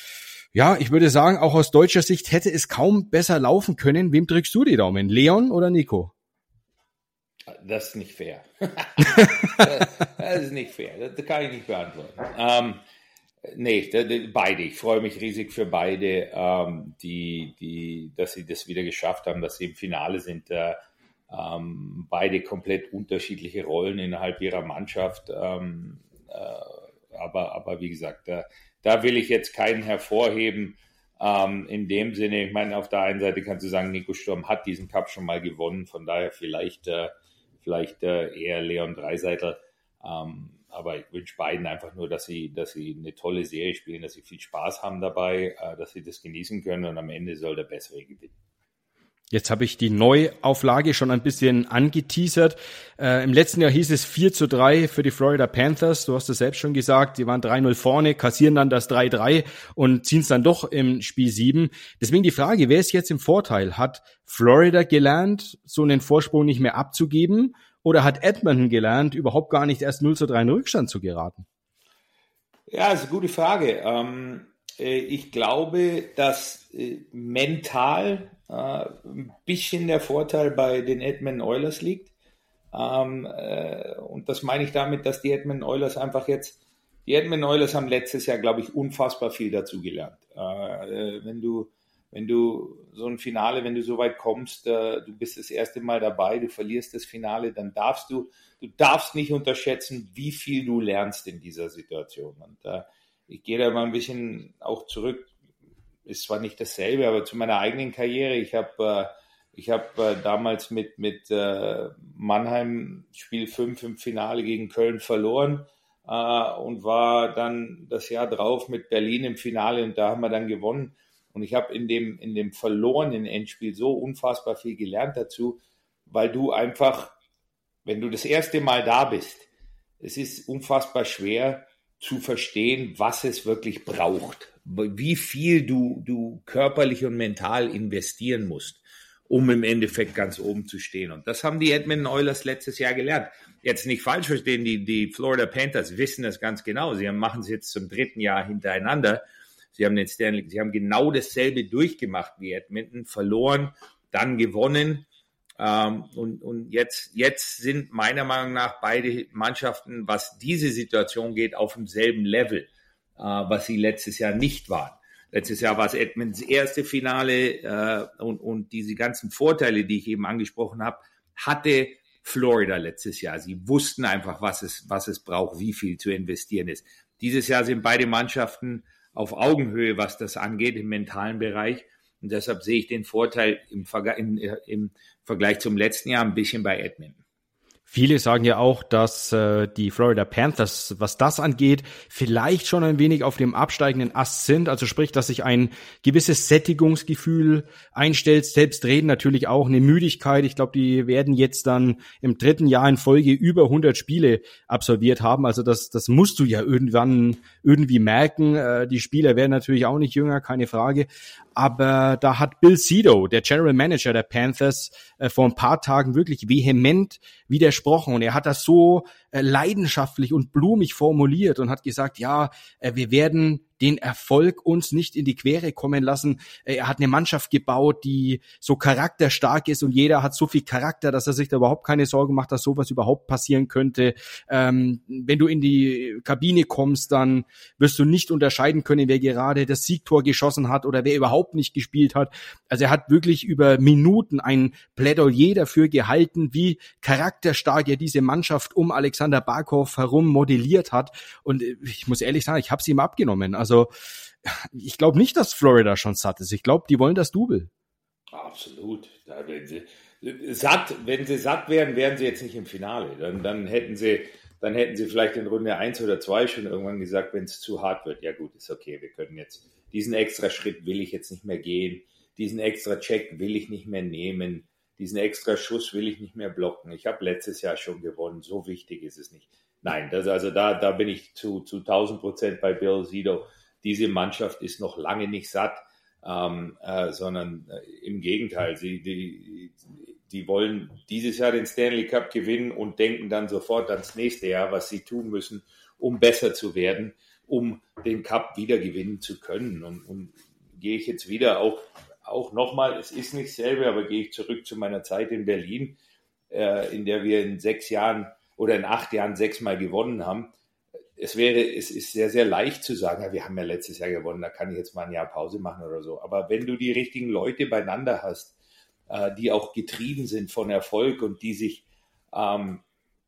S1: Ja, ich würde sagen, auch aus deutscher Sicht hätte es kaum besser laufen können. Wem drückst du die Daumen? Leon oder Nico?
S2: Das ist nicht fair. Das ist nicht fair. Das kann ich nicht beantworten. Ähm, nee, beide. Ich freue mich riesig für beide, ähm, die, die, dass sie das wieder geschafft haben, dass sie im Finale sind. Äh, Ähm, beide komplett unterschiedliche Rollen innerhalb ihrer Mannschaft. Ähm, äh, aber, aber wie gesagt, da, da will ich jetzt keinen hervorheben. Ähm, in dem Sinne, ich meine, auf der einen Seite kannst du sagen, Nico Sturm hat diesen Cup schon mal gewonnen, von daher vielleicht, äh, vielleicht äh, eher Leon Draisaitl. Ähm, aber ich wünsche beiden einfach nur, dass sie, dass sie eine tolle Serie spielen, dass sie viel Spaß haben dabei, äh, dass sie das genießen können und am Ende soll der Bessere gewinnen.
S1: Jetzt habe ich die Neuauflage schon ein bisschen angeteasert. Äh, Im letzten Jahr hieß es vier zu drei für die Florida Panthers. Du hast es selbst schon gesagt, die waren drei null vorne, kassieren dann das drei drei und ziehen es dann doch im Spiel sieben. Deswegen die Frage, wer ist jetzt im Vorteil? Hat Florida gelernt, so einen Vorsprung nicht mehr abzugeben? Oder hat Edmonton gelernt, überhaupt gar nicht erst null zu drei in Rückstand zu geraten?
S2: Ja, das ist eine gute Frage. Ähm, äh, ich glaube, dass äh, mental äh, ein bisschen der Vorteil bei den Edmonton Oilers liegt. Ähm, äh, und das meine ich damit, dass die Edmonton Oilers einfach jetzt, die Edmonton Oilers haben letztes Jahr, glaube ich, unfassbar viel dazugelernt. Äh, wenn du, wenn du so ein Finale, wenn du so weit kommst, äh, du bist das erste Mal dabei, du verlierst das Finale, dann darfst du, du darfst nicht unterschätzen, wie viel du lernst in dieser Situation. Und äh, ich gehe da mal ein bisschen auch zurück, ist zwar nicht dasselbe, aber zu meiner eigenen Karriere. Ich habe äh, Ich habe äh, damals mit, mit äh, Mannheim Spiel fünf im Finale gegen Köln verloren äh, und war dann das Jahr drauf mit Berlin im Finale und da haben wir dann gewonnen. Und ich habe in dem, in dem verlorenen Endspiel so unfassbar viel gelernt dazu, weil du einfach, wenn du das erste Mal da bist, es ist unfassbar schwer zu verstehen, was es wirklich braucht, wie viel du, du körperlich und mental investieren musst, um im Endeffekt ganz oben zu stehen. Und das haben die Edmonton Oilers letztes Jahr gelernt. Jetzt nicht falsch verstehen, die, die Florida Panthers wissen das ganz genau. Sie machen es jetzt zum dritten Jahr hintereinander. Sie haben den Stanley, sie haben genau dasselbe durchgemacht wie Edmonton, verloren, dann gewonnen. Ähm, und, und jetzt, jetzt sind meiner Meinung nach beide Mannschaften, was diese Situation geht, auf demselben Level, äh, was sie letztes Jahr nicht waren. Letztes Jahr war es Edmontons erste Finale äh, und, und diese ganzen Vorteile, die ich eben angesprochen habe, hatte Florida letztes Jahr. Sie wussten einfach, was es, was es braucht, wie viel zu investieren ist. Dieses Jahr sind beide Mannschaften auf Augenhöhe, was das angeht, im mentalen Bereich. Und deshalb sehe ich den Vorteil im, Verge- im, im Vergleich zum letzten Jahr ein bisschen bei Edmonton.
S1: Viele sagen ja auch, dass äh, die Florida Panthers, was das angeht, vielleicht schon ein wenig auf dem absteigenden Ast sind. Also sprich, dass sich ein gewisses Sättigungsgefühl einstellt. Selbstredend natürlich auch eine Müdigkeit. Ich glaube, die werden jetzt dann im dritten Jahr in Folge über hundert Spiele absolviert haben. Also das, das musst du ja irgendwann irgendwie merken. Äh, die Spieler werden natürlich auch nicht jünger, keine Frage. Aber da hat Bill Zito, der General Manager der Panthers, äh, vor ein paar Tagen wirklich vehement widersprochen. Und er hat das so äh, leidenschaftlich und blumig formuliert und hat gesagt, ja, äh, wir werden den Erfolg uns nicht in die Quere kommen lassen. Er hat eine Mannschaft gebaut, die so charakterstark ist und jeder hat so viel Charakter, dass er sich da überhaupt keine Sorgen macht, dass sowas überhaupt passieren könnte. Ähm, wenn du in die Kabine kommst, dann wirst du nicht unterscheiden können, wer gerade das Siegtor geschossen hat oder wer überhaupt nicht gespielt hat. Also er hat wirklich über Minuten ein Plädoyer dafür gehalten, wie charakterstark er diese Mannschaft um Alexander Barkov herum modelliert hat. Und ich muss ehrlich sagen, ich habe sie ihm abgenommen. Also ich glaube nicht, dass Florida schon satt ist. Ich glaube, die wollen das Double.
S2: Absolut. Da, wenn sie satt, wenn sie satt wären, wären sie jetzt nicht im Finale. Dann, dann hätten sie, dann hätten sie vielleicht in Runde eins oder zwei schon irgendwann gesagt, wenn es zu hart wird, ja gut, ist okay, wir können jetzt diesen extra Schritt will ich jetzt nicht mehr gehen, diesen extra Check will ich nicht mehr nehmen, diesen extra Schuss will ich nicht mehr blocken. Ich habe letztes Jahr schon gewonnen, so wichtig ist es nicht. Nein, das, also da, da bin ich zu, zu tausend Prozent bei Bill Zito. Diese Mannschaft ist noch lange nicht satt, ähm, äh, sondern äh, im Gegenteil. Sie, die, die wollen dieses Jahr den Stanley Cup gewinnen und denken dann sofort ans nächste Jahr, was sie tun müssen, um besser zu werden, um den Cup wieder gewinnen zu können. Und, und gehe ich jetzt wieder auch, auch nochmal, es ist nicht dasselbe, aber gehe ich zurück zu meiner Zeit in Berlin, äh, in der wir in sechs Jahren oder in acht Jahren sechsmal gewonnen haben. Es wäre, es ist sehr, sehr leicht zu sagen, ja, wir haben ja letztes Jahr gewonnen, da kann ich jetzt mal ein Jahr Pause machen oder so. Aber wenn du die richtigen Leute beieinander hast, äh, die auch getrieben sind von Erfolg und die sich, ähm,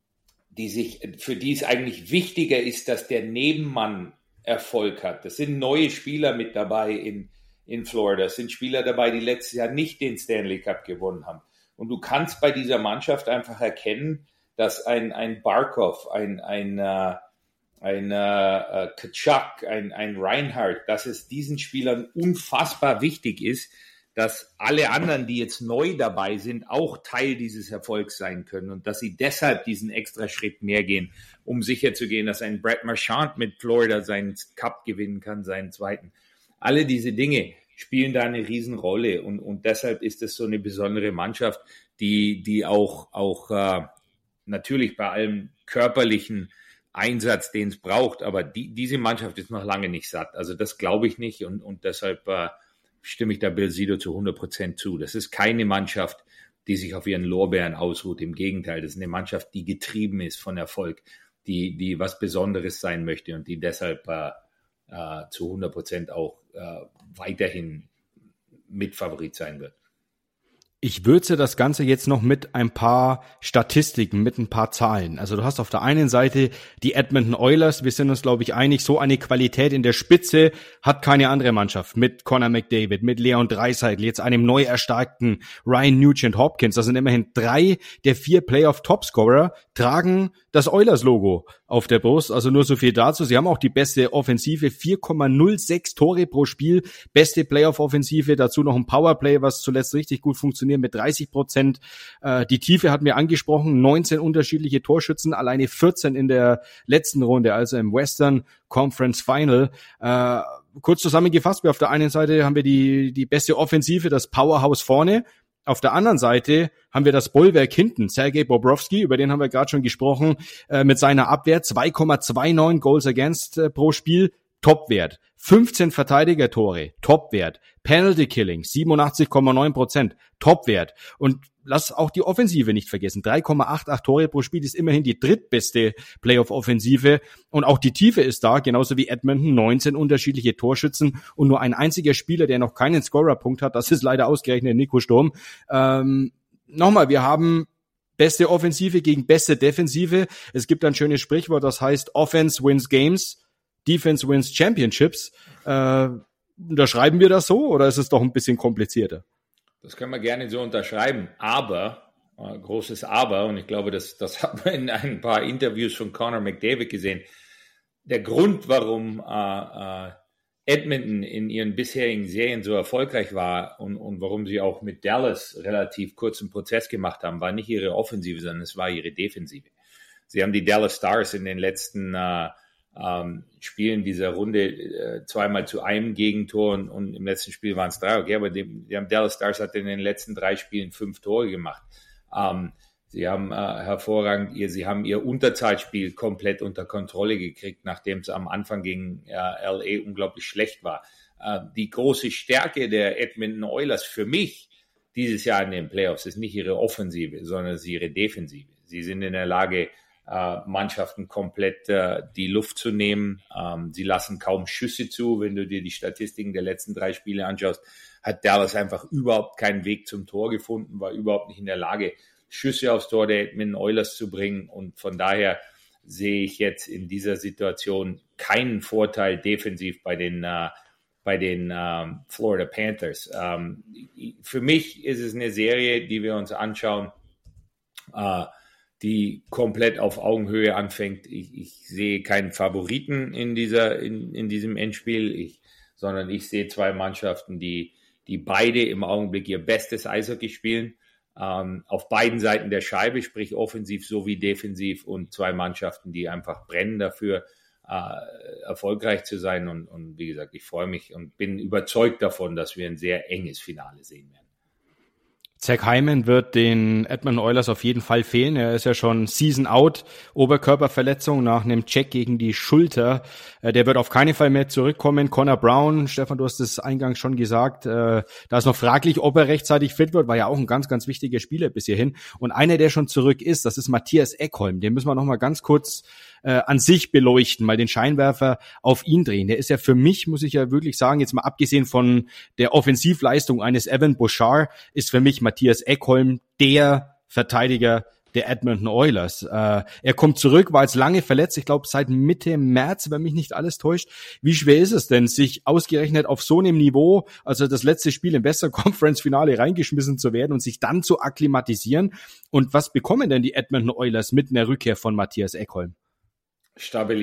S2: die sich, für die es eigentlich wichtiger ist, dass der Nebenmann Erfolg hat. Das sind neue Spieler mit dabei in, in Florida. Es sind Spieler dabei, die letztes Jahr nicht den Stanley Cup gewonnen haben. Und du kannst bei dieser Mannschaft einfach erkennen, dass ein, ein Barkov, ein, ein, äh, ein äh, Tkachuk, ein, ein Reinhardt, dass es diesen Spielern unfassbar wichtig ist, dass alle anderen, die jetzt neu dabei sind, auch Teil dieses Erfolgs sein können und dass sie deshalb diesen extra Schritt mehr gehen, um sicherzugehen, dass ein Brett Marchand mit Florida seinen Cup gewinnen kann, seinen zweiten. Alle diese Dinge spielen da eine Riesenrolle und, und deshalb ist es so eine besondere Mannschaft, die, die auch, auch äh, natürlich bei allem körperlichen Einsatz, den es braucht, aber die, diese Mannschaft ist noch lange nicht satt. Also das glaube ich nicht und, und deshalb äh, stimme ich da Bill Zito zu hundert Prozent zu. Das ist keine Mannschaft, die sich auf ihren Lorbeeren ausruht. Im Gegenteil, das ist eine Mannschaft, die getrieben ist von Erfolg, die, die was Besonderes sein möchte und die deshalb äh, äh, zu hundert Prozent auch äh, weiterhin Mitfavorit sein wird.
S1: Ich würze das Ganze jetzt noch mit ein paar Statistiken, mit ein paar Zahlen. Also du hast auf der einen Seite die Edmonton Oilers. Wir sind uns, glaube ich, einig, so eine Qualität in der Spitze hat keine andere Mannschaft. Mit Connor McDavid, mit Leon Draisaitl, jetzt einem neu erstarkten Ryan Nugent-Hopkins. Das sind immerhin drei der vier Playoff-Topscorer, tragen das Oilers-Logo auf der Brust. Also nur so viel dazu. Sie haben auch die beste Offensive, vier Komma null sechs Tore pro Spiel. Beste Playoff-Offensive, dazu noch ein Powerplay, was zuletzt richtig gut funktioniert mit dreißig Prozent. Äh, die Tiefe hatten wir angesprochen, neunzehn unterschiedliche Torschützen, alleine vierzehn in der letzten Runde, also im Western Conference Final. Äh, kurz zusammengefasst, wir auf der einen Seite haben wir die, die beste Offensive, das Powerhouse vorne. Auf der anderen Seite haben wir das Bollwerk hinten, Sergei Bobrovsky, über den haben wir gerade schon gesprochen, äh, mit seiner Abwehr, zwei Komma neunundzwanzig Goals against äh, pro Spiel, Topwert. fünfzehn Verteidiger-Tore, Topwert. Penalty Killing, siebenundachtzig Komma neun Prozent, Topwert. Und lass auch die Offensive nicht vergessen. drei Komma achtundachtzig Tore pro Spiel ist immerhin die drittbeste Playoff-Offensive. Und auch die Tiefe ist da, genauso wie Edmonton, neunzehn unterschiedliche Torschützen und nur ein einziger Spieler, der noch keinen Scorer-Punkt hat. Das ist leider ausgerechnet Nico Sturm. Ähm, nochmal, wir haben beste Offensive gegen beste Defensive. Es gibt ein schönes Sprichwort, das heißt Offense wins games, Defense wins championships. Äh, unterschreiben wir das so oder ist es doch ein bisschen komplizierter?
S2: Das können wir gerne so unterschreiben, aber, äh, großes Aber, und ich glaube, das, das hat man in ein paar Interviews von Connor McDavid gesehen. Der Grund, warum äh, äh, Edmonton in ihren bisherigen Serien so erfolgreich war und, und warum sie auch mit Dallas relativ kurzen Prozess gemacht haben, war nicht ihre Offensive, sondern es war ihre Defensive. Sie haben die Dallas Stars in den letzten äh, ähm, Spielen dieser Runde äh, zweimal zu einem Gegentor und, und im letzten Spiel waren es drei. Okay, aber die, die haben Dallas Stars hat in den letzten drei Spielen fünf Tore gemacht. Ähm, sie haben äh, hervorragend ihr, sie haben ihr Unterzahlspiel komplett unter Kontrolle gekriegt, nachdem es am Anfang gegen äh, L A unglaublich schlecht war. Äh, die große Stärke der Edmonton Oilers für mich dieses Jahr in den Playoffs ist nicht ihre Offensive, sondern es ist ihre Defensive. Sie sind in der Lage, Mannschaften komplett äh, die Luft zu nehmen. Ähm, sie lassen kaum Schüsse zu. Wenn du dir die Statistiken der letzten drei Spiele anschaust, hat Dallas einfach überhaupt keinen Weg zum Tor gefunden, war überhaupt nicht in der Lage, Schüsse aufs Tor der Edmonton Oilers zu bringen. Und von daher sehe ich jetzt in dieser Situation keinen Vorteil defensiv bei den, äh, bei den ähm, Florida Panthers. Ähm, für mich ist es eine Serie, die wir uns anschauen, äh, die komplett auf Augenhöhe anfängt. Ich, ich sehe keinen Favoriten in dieser in, in diesem Endspiel, ich, sondern ich sehe zwei Mannschaften, die die beide im Augenblick ihr bestes Eishockey spielen, ähm, auf beiden Seiten der Scheibe, sprich offensiv sowie defensiv, und zwei Mannschaften, die einfach brennen dafür, äh, erfolgreich zu sein. Und, und wie gesagt, ich freue mich und bin überzeugt davon, dass wir ein sehr enges Finale sehen werden.
S1: Zach Hyman wird den Edmonton Oilers auf jeden Fall fehlen. Er ist ja schon Season out, Oberkörperverletzung nach einem Check gegen die Schulter. Der wird auf keinen Fall mehr zurückkommen. Connor Brown, Stefan, du hast es eingangs schon gesagt, da ist noch fraglich, ob er rechtzeitig fit wird, war ja auch ein ganz, ganz wichtiger Spieler bis hierhin. Und einer, der schon zurück ist, das ist Mattias Ekholm. Den müssen wir noch mal ganz kurz äh, an sich beleuchten, mal den Scheinwerfer auf ihn drehen. Der ist ja für mich, muss ich ja wirklich sagen, jetzt mal abgesehen von der Offensivleistung eines Evan Bouchard, ist für mich Mattias Ekholm der Verteidiger der Edmonton Oilers. Äh, er kommt zurück, war jetzt lange verletzt, ich glaube seit Mitte März, wenn mich nicht alles täuscht. Wie schwer ist es denn, sich ausgerechnet auf so einem Niveau, also das letzte Spiel im Western Conference Finale reingeschmissen zu werden und sich dann zu akklimatisieren? Und was bekommen denn die Edmonton Oilers mit einer Rückkehr von Mattias Ekholm?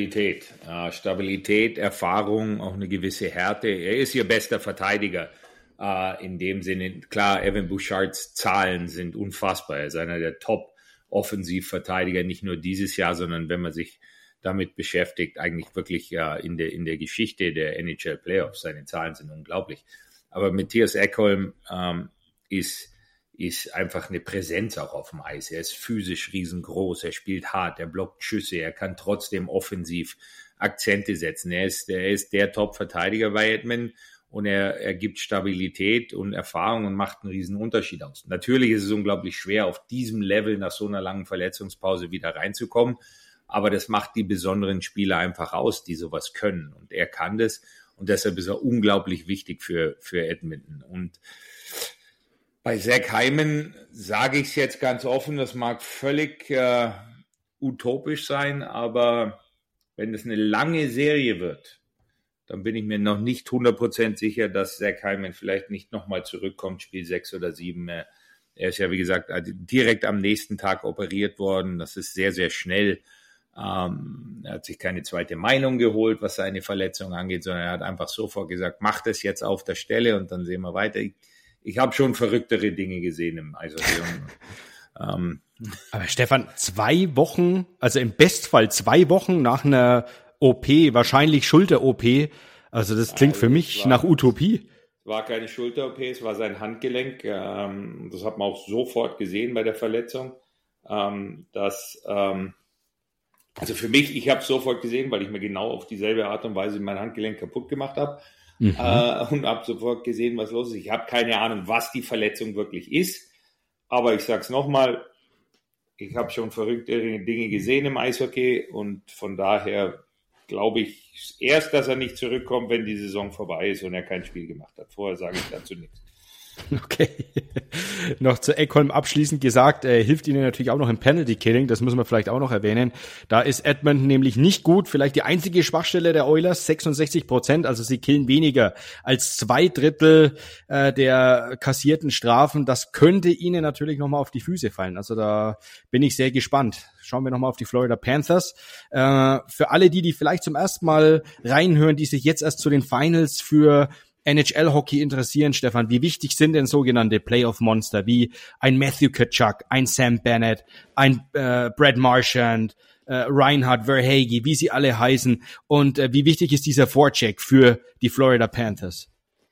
S2: Stabilität, äh, Stabilität, Erfahrung, auch eine gewisse Härte. Er ist ihr bester Verteidiger. Uh, in dem Sinne, klar, Evan Bouchards Zahlen sind unfassbar. Er ist einer der Top-Offensivverteidiger, nicht nur dieses Jahr, sondern wenn man sich damit beschäftigt, eigentlich wirklich ja, in der, in der Geschichte der N H L Playoffs. Seine Zahlen sind unglaublich. Aber Mattias Ekholm ähm, ist, ist einfach eine Präsenz auch auf dem Eis. Er ist physisch riesengroß, er spielt hart, er blockt Schüsse, er kann trotzdem offensiv Akzente setzen. Er ist, er ist der Top-Verteidiger bei Edmonton. Und er, er gibt Stabilität und Erfahrung und macht einen riesen Unterschied aus. Natürlich ist es unglaublich schwer, auf diesem Level nach so einer langen Verletzungspause wieder reinzukommen. Aber das macht die besonderen Spieler einfach aus, die sowas können. Und er kann das. Und deshalb ist er unglaublich wichtig für, für Edmonton. Und bei Zach Hyman sage ich es jetzt ganz offen, das mag völlig äh, utopisch sein, aber wenn es eine lange Serie wird, dann bin ich mir noch nicht hundert Prozent sicher, dass Zach Hyman vielleicht nicht nochmal zurückkommt, Spiel sechs oder sieben. Er ist ja, wie gesagt, direkt am nächsten Tag operiert worden. Das ist sehr, sehr schnell. Ähm, er hat sich keine zweite Meinung geholt, was seine Verletzung angeht, sondern er hat einfach sofort gesagt, mach das jetzt auf der Stelle und dann sehen wir weiter. Ich, ich habe schon verrücktere Dinge gesehen im Eishockey. ähm,
S1: Aber Stefan, zwei Wochen, also im Bestfall zwei Wochen nach einer O P, wahrscheinlich Schulter-O P. Also das klingt also für mich war, nach Utopie.
S2: Es war keine Schulter-O P, es war sein Handgelenk. Ähm, das hat man auch sofort gesehen bei der Verletzung. Ähm, dass, ähm, also für mich, ich habe es sofort gesehen, weil ich mir genau auf dieselbe Art und Weise mein Handgelenk kaputt gemacht habe. Mhm. Äh, und habe sofort gesehen, was los ist. Ich habe keine Ahnung, was die Verletzung wirklich ist. Aber ich sage es nochmal, ich habe schon verrückte Dinge gesehen im Eishockey und von daher glaube ich erst, dass er nicht zurückkommt, wenn die Saison vorbei ist und er kein Spiel gemacht hat. Vorher sage ich dazu nichts.
S1: Okay. Noch zu Ekholm abschließend gesagt, äh, hilft ihnen natürlich auch noch im Penalty-Killing, das müssen wir vielleicht auch noch erwähnen. Da ist Edmonton nämlich nicht gut, vielleicht die einzige Schwachstelle der Oilers, sechsundsechzig Prozent, also sie killen weniger als zwei Drittel äh, der kassierten Strafen. Das könnte ihnen natürlich nochmal auf die Füße fallen, also da bin ich sehr gespannt. Schauen wir nochmal auf die Florida Panthers. Äh, für alle die, die vielleicht zum ersten Mal reinhören, die sich jetzt erst zu den Finals für N H L-Hockey interessieren, Stefan, wie wichtig sind denn sogenannte Playoff-Monster wie ein Matthew Tkachuk, ein Sam Bennett, ein äh, Brad Marchand, äh, Reinhard Verhaeghe, wie sie alle heißen und äh, wie wichtig ist dieser Forecheck für die Florida Panthers?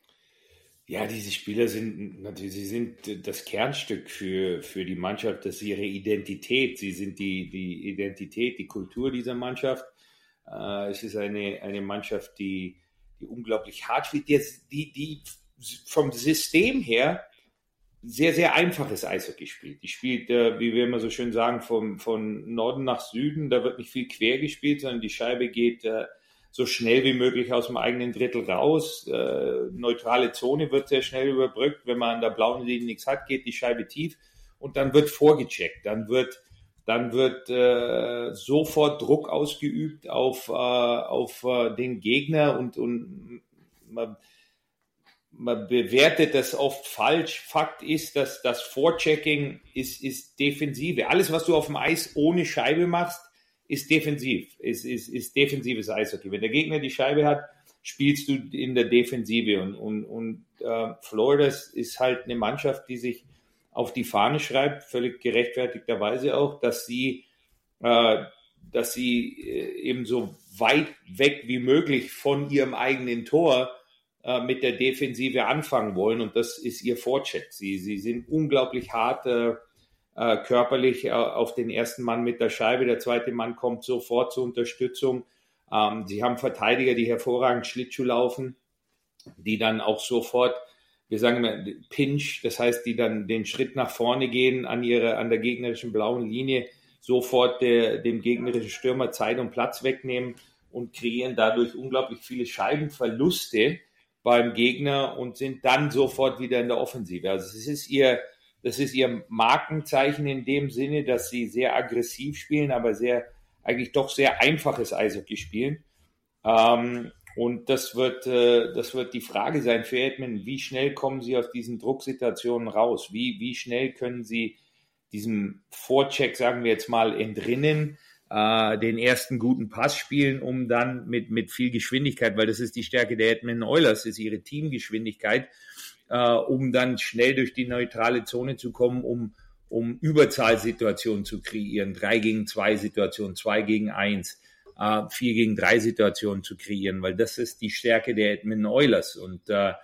S2: Ja, diese Spieler sind natürlich, sie sind das Kernstück für, für die Mannschaft, das ist ihre Identität. Sie sind die, die Identität, die Kultur dieser Mannschaft. Äh, es ist eine, eine Mannschaft, die die unglaublich hart spielt, die, die, die vom System her sehr, sehr einfaches Eishockey spielt. Die spielt, äh, wie wir immer so schön sagen, vom, von Norden nach Süden, da wird nicht viel quer gespielt, sondern die Scheibe geht äh, so schnell wie möglich aus dem eigenen Drittel raus. Äh, neutrale Zone wird sehr schnell überbrückt. Wenn man an der blauen Linie nichts hat, geht die Scheibe tief und dann wird vorgecheckt. Dann wird Dann wird äh, sofort Druck ausgeübt auf, äh, auf äh, den Gegner und, und man, man bewertet das oft falsch. Fakt ist, dass das Vorchecking ist, ist Defensive. Alles, was du auf dem Eis ohne Scheibe machst, ist defensiv. Ist, ist, ist defensives Eishockey. Wenn der Gegner die Scheibe hat, spielst du in der Defensive. Und, und, und äh, Florida ist halt eine Mannschaft, die sich auf die Fahne schreibt, völlig gerechtfertigterweise auch, dass sie, äh, dass sie äh, eben so weit weg wie möglich von ihrem eigenen Tor äh, mit der Defensive anfangen wollen. Und das ist ihr Vorcheck. Sie, sie sind unglaublich hart äh, äh, körperlich äh, auf den ersten Mann mit der Scheibe. Der zweite Mann kommt sofort zur Unterstützung. Ähm, sie haben Verteidiger, die hervorragend Schlittschuh laufen, die dann auch sofort, wir sagen immer Pinch, das heißt, die dann den Schritt nach vorne gehen an ihre, an der gegnerischen blauen Linie, sofort der, dem gegnerischen Stürmer Zeit und Platz wegnehmen und kreieren dadurch unglaublich viele Scheibenverluste beim Gegner und sind dann sofort wieder in der Offensive. Also es ist ihr, das ist ihr Markenzeichen in dem Sinne, dass sie sehr aggressiv spielen, aber sehr, eigentlich doch sehr einfaches Eishockey spielen. Ähm, Und das wird, äh, das wird die Frage sein für Edmonton, wie schnell kommen sie aus diesen Drucksituationen raus? Wie, wie schnell können sie diesem Vorcheck, sagen wir jetzt mal, entrinnen, äh, den ersten guten Pass spielen, um dann mit, mit viel Geschwindigkeit, weil das ist die Stärke der Edmonton Oilers, ist ihre Teamgeschwindigkeit, äh, um dann schnell durch die neutrale Zone zu kommen, um, um Überzahlsituationen zu kreieren, drei gegen zwei Situationen, zwei gegen eins, äh, vier gegen drei Situationen zu kreieren, weil das ist die Stärke der Edmonton Oilers. Und äh,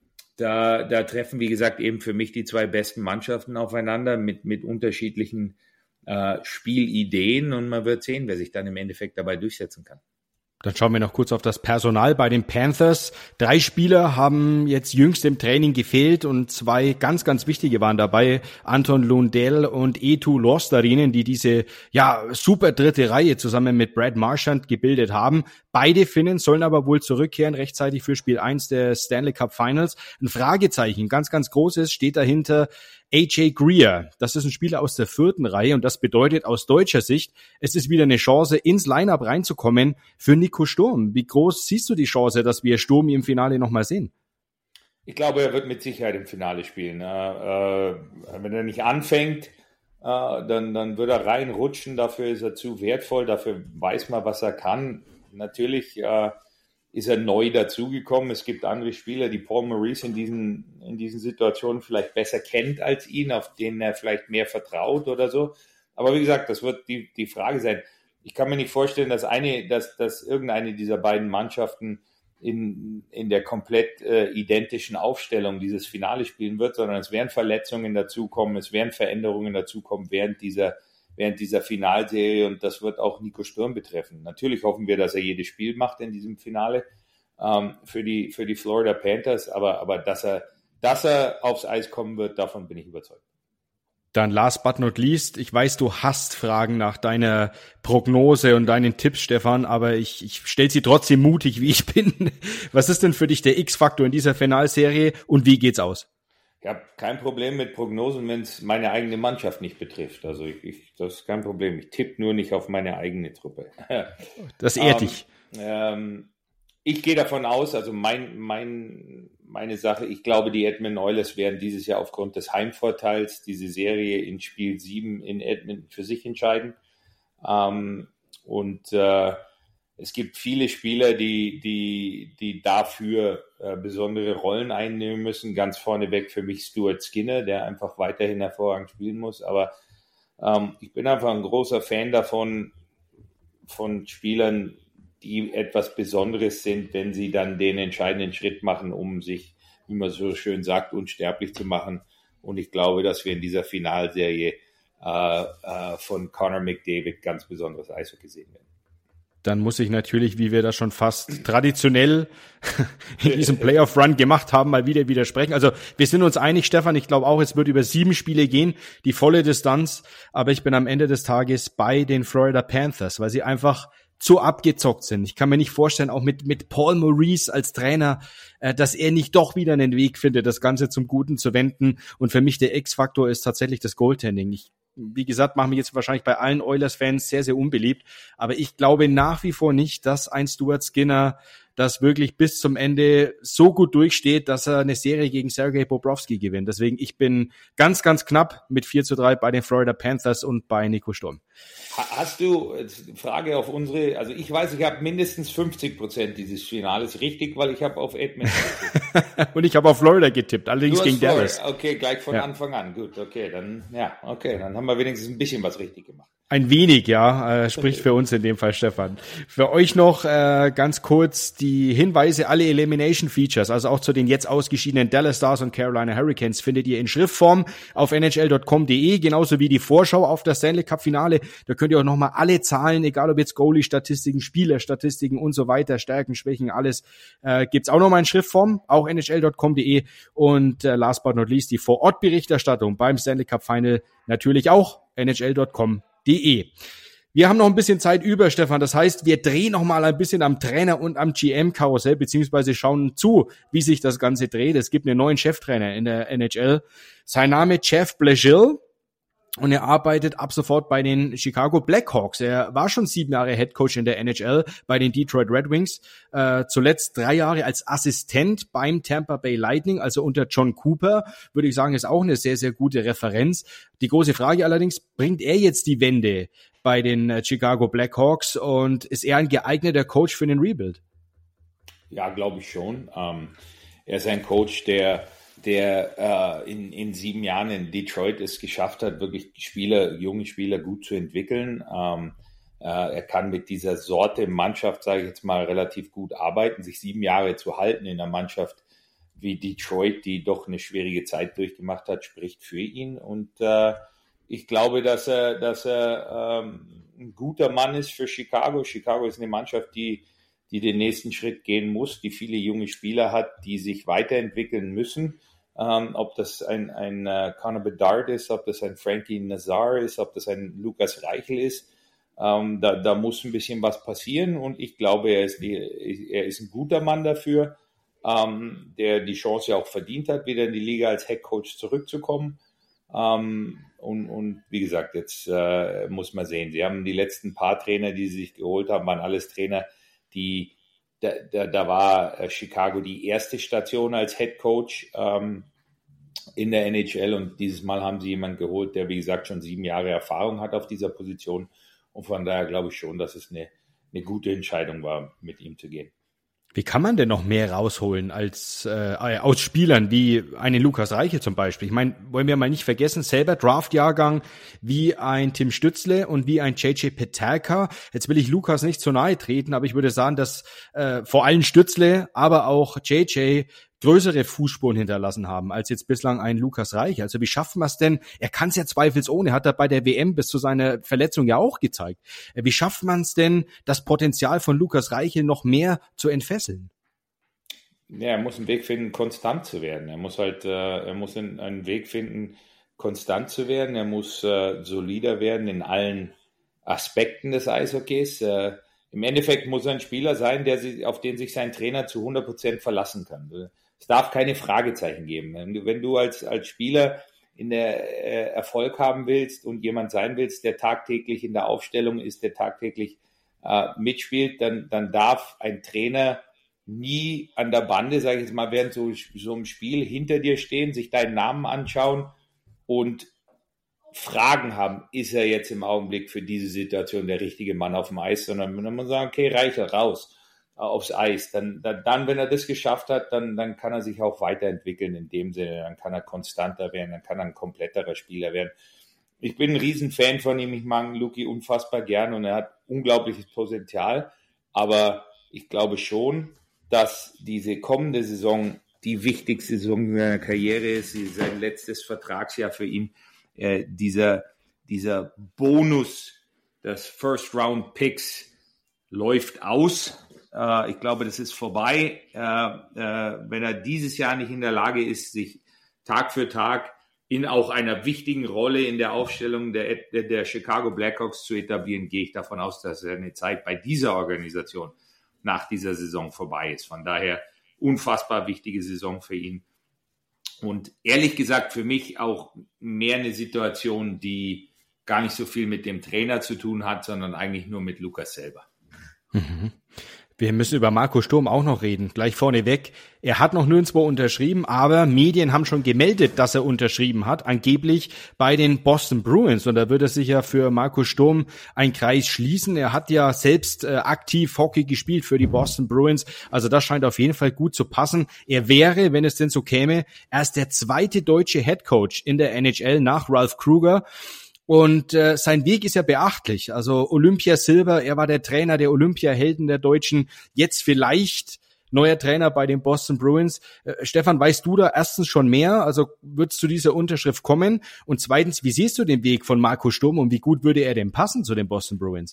S2: da, da treffen, wie gesagt, eben für mich die zwei besten Mannschaften aufeinander mit, mit unterschiedlichen äh, Spielideen, und man wird sehen, wer sich dann im Endeffekt dabei durchsetzen kann.
S1: Dann schauen wir noch kurz auf das Personal bei den Panthers. Drei Spieler haben jetzt jüngst im Training gefehlt und zwei ganz, ganz wichtige waren dabei. Anton Lundell und Eetu Luostarinen, die diese ja super dritte Reihe zusammen mit Brad Marchand gebildet haben. Beide Finnen sollen aber wohl zurückkehren rechtzeitig für Spiel eins der Stanley Cup Finals. Ein Fragezeichen, ganz, ganz großes, steht dahinter A J Greer. Das ist ein Spieler aus der vierten Reihe und das bedeutet aus deutscher Sicht, es ist wieder eine Chance, ins Lineup reinzukommen für Nico Sturm. Wie groß siehst du die Chance, dass wir Sturm im Finale nochmal sehen?
S2: Ich glaube, er wird mit Sicherheit im Finale spielen. Äh, wenn er nicht anfängt, äh, dann, dann wird er reinrutschen. Dafür ist er zu wertvoll. Dafür weiß man, was er kann. Natürlich äh, ist er neu dazugekommen. Es gibt andere Spieler, die Paul Maurice in diesen, in diesen Situationen vielleicht besser kennt als ihn, auf denen er vielleicht mehr vertraut oder so. Aber wie gesagt, das wird die, die Frage sein. Ich kann mir nicht vorstellen, dass eine, dass, dass irgendeine dieser beiden Mannschaften in, in der komplett äh, identischen Aufstellung dieses Finale spielen wird, sondern es werden Verletzungen dazukommen, es werden Veränderungen dazukommen während dieser, während dieser Finalserie, und das wird auch Nico Sturm betreffen. Natürlich hoffen wir, dass er jedes Spiel macht in diesem Finale ähm, für die, für die Florida Panthers, aber, aber dass er, dass er aufs Eis kommen wird, davon bin ich überzeugt.
S1: Dann last but not least, ich weiß, du hast Fragen nach deiner Prognose und deinen Tipps, Stefan, aber ich, ich stelle sie trotzdem mutig, wie ich bin. Was ist denn für dich der X-Faktor in dieser Finalserie und wie geht's aus?
S2: Ich habe kein Problem mit Prognosen, wenn es meine eigene Mannschaft nicht betrifft. Also ich, ich, das ist kein Problem. Ich tippe nur nicht auf meine eigene Truppe.
S1: Das ehrt dich.
S2: Ähm, ähm, ich gehe davon aus, also mein, mein, meine Sache, ich glaube, die Edmonton Oilers werden dieses Jahr aufgrund des Heimvorteils diese Serie in Spiel sieben in Edmonton für sich entscheiden. Ähm, und äh, es gibt viele Spieler, die, die, die dafür äh, besondere Rollen einnehmen müssen. Ganz vorneweg für mich Stuart Skinner, der einfach weiterhin hervorragend spielen muss. Aber ähm, ich bin einfach ein großer Fan davon, von Spielern, die etwas Besonderes sind, wenn sie dann den entscheidenden Schritt machen, um sich, wie man so schön sagt, unsterblich zu machen. Und ich glaube, dass wir in dieser Finalserie äh, äh, von Connor McDavid ganz besonderes Eishockey sehen werden.
S1: Dann muss ich natürlich, wie wir das schon fast traditionell in diesem Playoff-Run gemacht haben, mal wieder widersprechen. Also wir sind uns einig, Stefan, ich glaube auch, es wird über sieben Spiele gehen, die volle Distanz. Aber ich bin am Ende des Tages bei den Florida Panthers, weil sie einfach zu abgezockt sind. Ich kann mir nicht vorstellen, auch mit mit Paul Maurice als Trainer, äh, dass er nicht doch wieder einen Weg findet, das Ganze zum Guten zu wenden. Und für mich der X-Faktor ist tatsächlich das Goaltending. Ich, wie gesagt, mache mich jetzt wahrscheinlich bei allen Oilers-Fans sehr, sehr unbeliebt. Aber ich glaube nach wie vor nicht, dass ein Stuart Skinner das wirklich bis zum Ende so gut durchsteht, dass er eine Serie gegen Sergei Bobrovsky gewinnt. Deswegen, ich bin ganz, ganz knapp mit vier zu drei bei den Florida Panthers und bei Nico Sturm.
S2: Hast du, Frage auf unsere, also ich weiß, ich habe mindestens fünfzig Prozent dieses Finales richtig, weil ich habe auf Edmonton getippt.
S1: Und ich habe auf Florida getippt, allerdings gegen
S2: Florida.
S1: Dallas.
S2: Okay, gleich von
S1: ja.
S2: Anfang an. Gut, okay, dann, ja, okay, dann haben wir wenigstens ein bisschen was richtig gemacht.
S1: Ein wenig, ja, äh, spricht für uns in dem Fall, Stefan. Für euch noch äh, ganz kurz die Hinweise, alle Elimination Features, also auch zu den jetzt ausgeschiedenen Dallas Stars und Carolina Hurricanes, findet ihr in Schriftform auf N H L Punkt com Punkt D E, genauso wie die Vorschau auf das Stanley Cup Finale. Da könnt ihr auch nochmal alle Zahlen, egal ob jetzt Goalie-Statistiken, Spieler-Statistiken und so weiter, Stärken, Schwächen, alles äh, gibt's auch nochmal in Schriftform, auch N H L Punkt com Punkt D E. Und äh, last but not least die Vor-Ort-Berichterstattung beim Stanley Cup Final natürlich auch N H L Punkt com Punkt D E. Wir haben noch ein bisschen Zeit über, Stefan. Das heißt, wir drehen noch mal ein bisschen am Trainer und am G M-Karussell, beziehungsweise schauen zu, wie sich das Ganze dreht. Es gibt einen neuen Cheftrainer in der N H L. Sein Name Jeff Blegil. Und er arbeitet ab sofort bei den Chicago Blackhawks. Er war schon sieben Jahre Headcoach in der N H L bei den Detroit Red Wings. Äh, zuletzt drei Jahre als Assistent beim Tampa Bay Lightning, also unter John Cooper. Würde ich sagen, ist auch eine sehr, sehr gute Referenz. Die große Frage allerdings, bringt er jetzt die Wende bei den äh, Chicago Blackhawks und ist er ein geeigneter Coach für den Rebuild?
S2: Ja, glaube ich schon. Ähm, er ist ein Coach, der der äh, in, in sieben Jahren in Detroit es geschafft hat, wirklich Spieler, junge Spieler gut zu entwickeln. Ähm, äh, er kann mit dieser Sorte Mannschaft, sage ich jetzt mal, relativ gut arbeiten, sich sieben Jahre zu halten in einer Mannschaft wie Detroit, die doch eine schwierige Zeit durchgemacht hat, spricht für ihn. Und äh, ich glaube, dass er, dass er ähm, ein guter Mann ist für Chicago. Chicago ist eine Mannschaft, die, die den nächsten Schritt gehen muss, die viele junge Spieler hat, die sich weiterentwickeln müssen. Ähm, ob das ein, ein uh, Connor Bedard ist, ob das ein Frankie Nazar ist, ob das ein Lukas Reichel ist. Ähm, da, da muss ein bisschen was passieren und ich glaube, er ist, die, er ist ein guter Mann dafür, ähm, der die Chance auch verdient hat, wieder in die Liga als Headcoach zurückzukommen. Ähm, und, und wie gesagt, jetzt äh, muss man sehen. Sie haben die letzten paar Trainer, die sie sich geholt haben, waren alles Trainer, die Da, da, da war äh, Chicago die erste Station als Head Coach ähm, in der N H L und dieses Mal haben sie jemanden geholt, der wie gesagt schon sieben Jahre Erfahrung hat auf dieser Position und von daher glaube ich schon, dass es eine, eine gute Entscheidung war, mit ihm zu gehen.
S1: Wie kann man denn noch mehr rausholen als äh, aus Spielern wie einen Lukas Reichel zum Beispiel? Ich meine, wollen wir mal nicht vergessen, selber Draft-Jahrgang wie ein Tim Stützle und wie ein J J Peterka. Jetzt will ich Lukas nicht zu nahe treten, aber ich würde sagen, dass äh, vor allem Stützle, aber auch J J größere Fußspuren hinterlassen haben als jetzt bislang ein Lukas Reichel. Also wie schaffen wir es denn? Er kann es ja zweifelsohne, hat er bei der W M bis zu seiner Verletzung ja auch gezeigt. Wie schafft man es denn, das Potenzial von Lukas Reichel noch mehr zu entfesseln?
S2: Ja, er muss einen Weg finden, konstant zu werden. Er muss halt, äh, er muss einen Weg finden, konstant zu werden. Er muss äh, solider werden in allen Aspekten des Eishockeys. Äh, Im Endeffekt muss er ein Spieler sein, der sich, auf den sich sein Trainer zu hundert Prozent verlassen kann. Es darf keine Fragezeichen geben. Wenn du, wenn du als, als Spieler in der äh, Erfolg haben willst und jemand sein willst, der tagtäglich in der Aufstellung ist, der tagtäglich äh, mitspielt, dann, dann darf ein Trainer nie an der Bande, sage ich jetzt mal, während so, so einem Spiel hinter dir stehen, sich deinen Namen anschauen und Fragen haben, ist er jetzt im Augenblick für diese Situation der richtige Mann auf dem Eis, sondern man muss sagen, okay, Reichel raus äh, aufs Eis. Dann, dann, dann, wenn er das geschafft hat, dann, dann kann er sich auch weiterentwickeln in dem Sinne, dann kann er konstanter werden, dann kann er ein kompletterer Spieler werden. Ich bin ein Riesenfan von ihm, ich mag Luki unfassbar gern und er hat unglaubliches Potenzial, aber ich glaube schon, dass diese kommende Saison die wichtigste Saison seiner Karriere ist, sein letztes Vertragsjahr für ihn. Äh, dieser, dieser Bonus des First-Round-Picks läuft aus. Äh, ich glaube, das ist vorbei. Äh, äh, wenn er dieses Jahr nicht in der Lage ist, sich Tag für Tag in auch einer wichtigen Rolle in der Aufstellung der, der, der Chicago Blackhawks zu etablieren, gehe ich davon aus, dass seine Zeit bei dieser Organisation nach dieser Saison vorbei ist. Von daher unfassbar wichtige Saison für ihn. Und ehrlich gesagt für mich auch mehr eine Situation, die gar nicht so viel mit dem Trainer zu tun hat, sondern eigentlich nur mit Lukas selber.
S1: Mhm. Wir müssen über Marco Sturm auch noch reden. Gleich vorneweg. Er hat noch nirgendwo unterschrieben, aber Medien haben schon gemeldet, dass er unterschrieben hat, angeblich bei den Boston Bruins. Und da würde sich ja für Marco Sturm ein Kreis schließen. Er hat ja selbst äh, aktiv Hockey gespielt für die Boston Bruins. Also das scheint auf jeden Fall gut zu passen. Er wäre, wenn es denn so käme, erst der zweite deutsche Headcoach in der N H L nach Ralph Kruger. Und äh, sein Weg ist ja beachtlich. Also Olympia Silber, er war der Trainer der Olympiahelden der Deutschen. Jetzt vielleicht neuer Trainer bei den Boston Bruins. Äh, Stefan, weißt du da erstens schon mehr? Also wird es zu dieser Unterschrift kommen? Und zweitens, wie siehst du den Weg von Marco Sturm und wie gut würde er denn passen zu den Boston Bruins?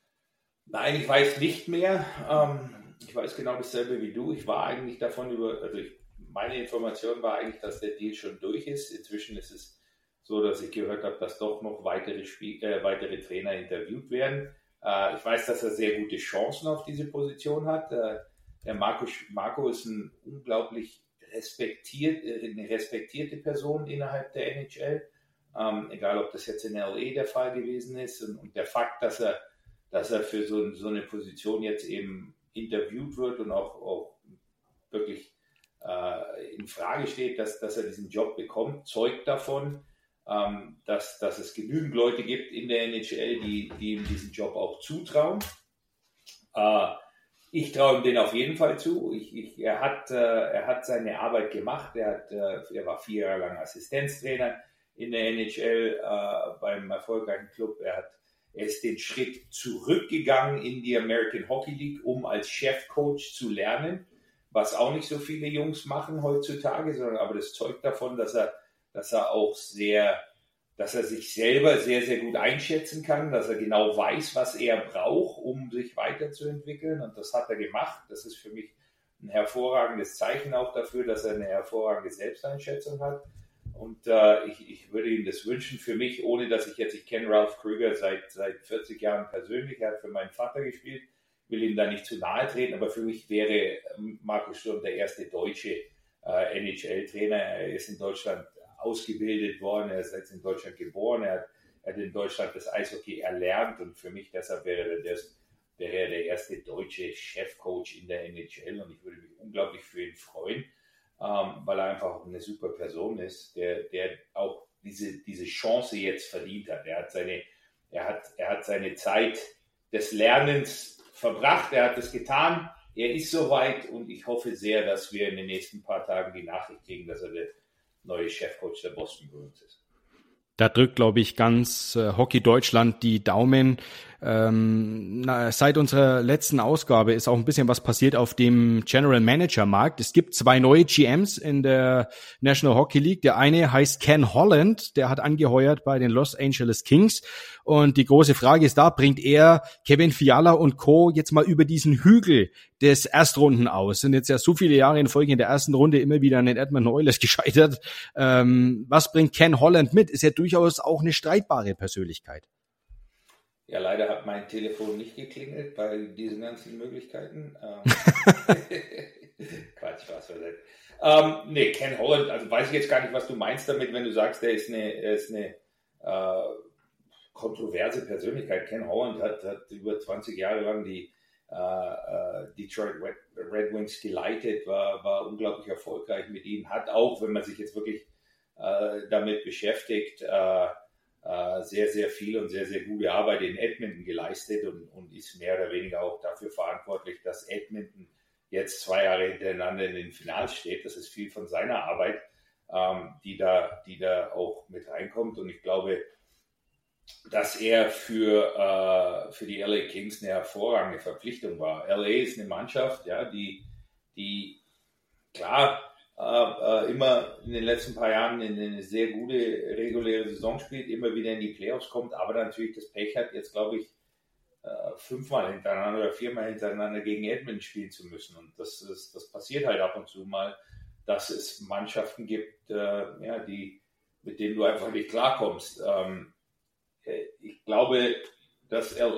S2: Nein, ich weiß nicht mehr. Ähm, ich weiß genau dasselbe wie du. Ich war eigentlich davon über, also ich, meine Information war eigentlich, dass der Deal schon durch ist. Inzwischen ist es so, dass ich gehört habe, dass doch noch weitere, Spiel, äh, weitere Trainer interviewt werden. Äh, ich weiß, dass er sehr gute Chancen auf diese Position hat. Äh, der Marco, Marco ist ein unglaublich respektiert, äh, eine respektierte Person innerhalb der N H L. Ähm, egal, ob das jetzt in L A der Fall gewesen ist. Und, und der Fakt, dass er, dass er für so, so eine Position jetzt eben interviewt wird und auch, auch wirklich äh, in Frage steht, dass, dass er diesen Job bekommt, zeugt davon, Ähm, dass, dass es genügend Leute gibt in der N H L, die, die ihm diesen Job auch zutrauen. Äh, Ich traue ihm den auf jeden Fall zu. Ich, ich, er, hat, äh, er hat seine Arbeit gemacht. Er, hat, äh, er war vier Jahre lang Assistenztrainer in der N H L äh, beim erfolgreichen Club. Er, hat, er ist den Schritt zurückgegangen in die American Hockey League, um als Chefcoach zu lernen, was auch nicht so viele Jungs machen heutzutage, sondern aber das zeugt davon, dass er, dass er auch sehr, dass er sich selber sehr, sehr gut einschätzen kann, dass er genau weiß, was er braucht, um sich weiterzuentwickeln. Und das hat er gemacht. Das ist für mich ein hervorragendes Zeichen auch dafür, dass er eine hervorragende Selbsteinschätzung hat. Und äh, ich, ich würde ihm das wünschen für mich, ohne dass ich jetzt, ich kenne Ralph Krueger seit, seit vierzig Jahren persönlich, er hat für meinen Vater gespielt, will ihm da nicht zu nahe treten, aber für mich wäre Markus Sturm der erste deutsche äh, N H L-Trainer. Er ist in Deutschland ausgebildet worden, er ist jetzt in Deutschland geboren, er hat, er hat in Deutschland das Eishockey erlernt und für mich deshalb wäre er das, wäre er der erste deutsche Chefcoach in der N H L und ich würde mich unglaublich für ihn freuen, ähm, weil er einfach eine super Person ist, der, der auch diese, diese Chance jetzt verdient hat. Er hat seine, er hat, er hat seine Zeit des Lernens verbracht, er hat es getan, er ist soweit und ich hoffe sehr, dass wir in den nächsten paar Tagen die Nachricht kriegen, dass er der neue Chefcoach der Boston Bruins ist.
S1: Da drückt, glaube ich, ganz äh, Hockey Deutschland die Daumen. Ähm, na, seit unserer letzten Ausgabe ist auch ein bisschen was passiert auf dem General Manager Markt. Es gibt zwei neue G Ms in der National Hockey League. Der eine heißt Ken Holland, der hat angeheuert bei den Los Angeles Kings. Und die große Frage ist da, bringt er Kevin Fiala und Co. jetzt mal über diesen Hügel des Erstrunden aus? Sind jetzt ja so viele Jahre in Folge in der ersten Runde immer wieder an den Edmonton Oilers gescheitert. Ähm, was bringt Ken Holland mit? Ist ja durchaus auch eine streitbare Persönlichkeit.
S2: Ja, leider hat mein Telefon nicht geklingelt bei diesen ganzen Möglichkeiten. Ähm, Quatsch, was für das. Ähm, nee, Ken Holland, also weiß ich jetzt gar nicht, was du meinst damit, wenn du sagst, er ist eine, er ist eine äh, kontroverse Persönlichkeit. Ken Holland hat, hat über zwanzig Jahre lang die äh, äh, Detroit Red Wings geleitet, war, war unglaublich erfolgreich mit ihm, hat auch, wenn man sich jetzt wirklich äh, damit beschäftigt, äh, äh, sehr, sehr viel und sehr, sehr gute Arbeit in Edmonton geleistet und, und ist mehr oder weniger auch dafür verantwortlich, dass Edmonton jetzt zwei Jahre hintereinander in den Finals steht. Das ist viel von seiner Arbeit, ähm, die da, die da auch mit reinkommt und ich glaube, dass er für, äh, für die L A Kings eine hervorragende Verpflichtung war. L A ist eine Mannschaft, ja, die, die klar äh, immer in den letzten paar Jahren eine sehr gute reguläre Saison spielt, immer wieder in die Playoffs kommt, aber natürlich das Pech hat, jetzt glaube ich, äh, fünfmal hintereinander oder viermal hintereinander gegen Edmonton spielen zu müssen. Und das, ist, das passiert halt ab und zu mal, dass es Mannschaften gibt, äh, ja, die, mit denen du einfach nicht klarkommst. Ähm, Ich glaube, dass L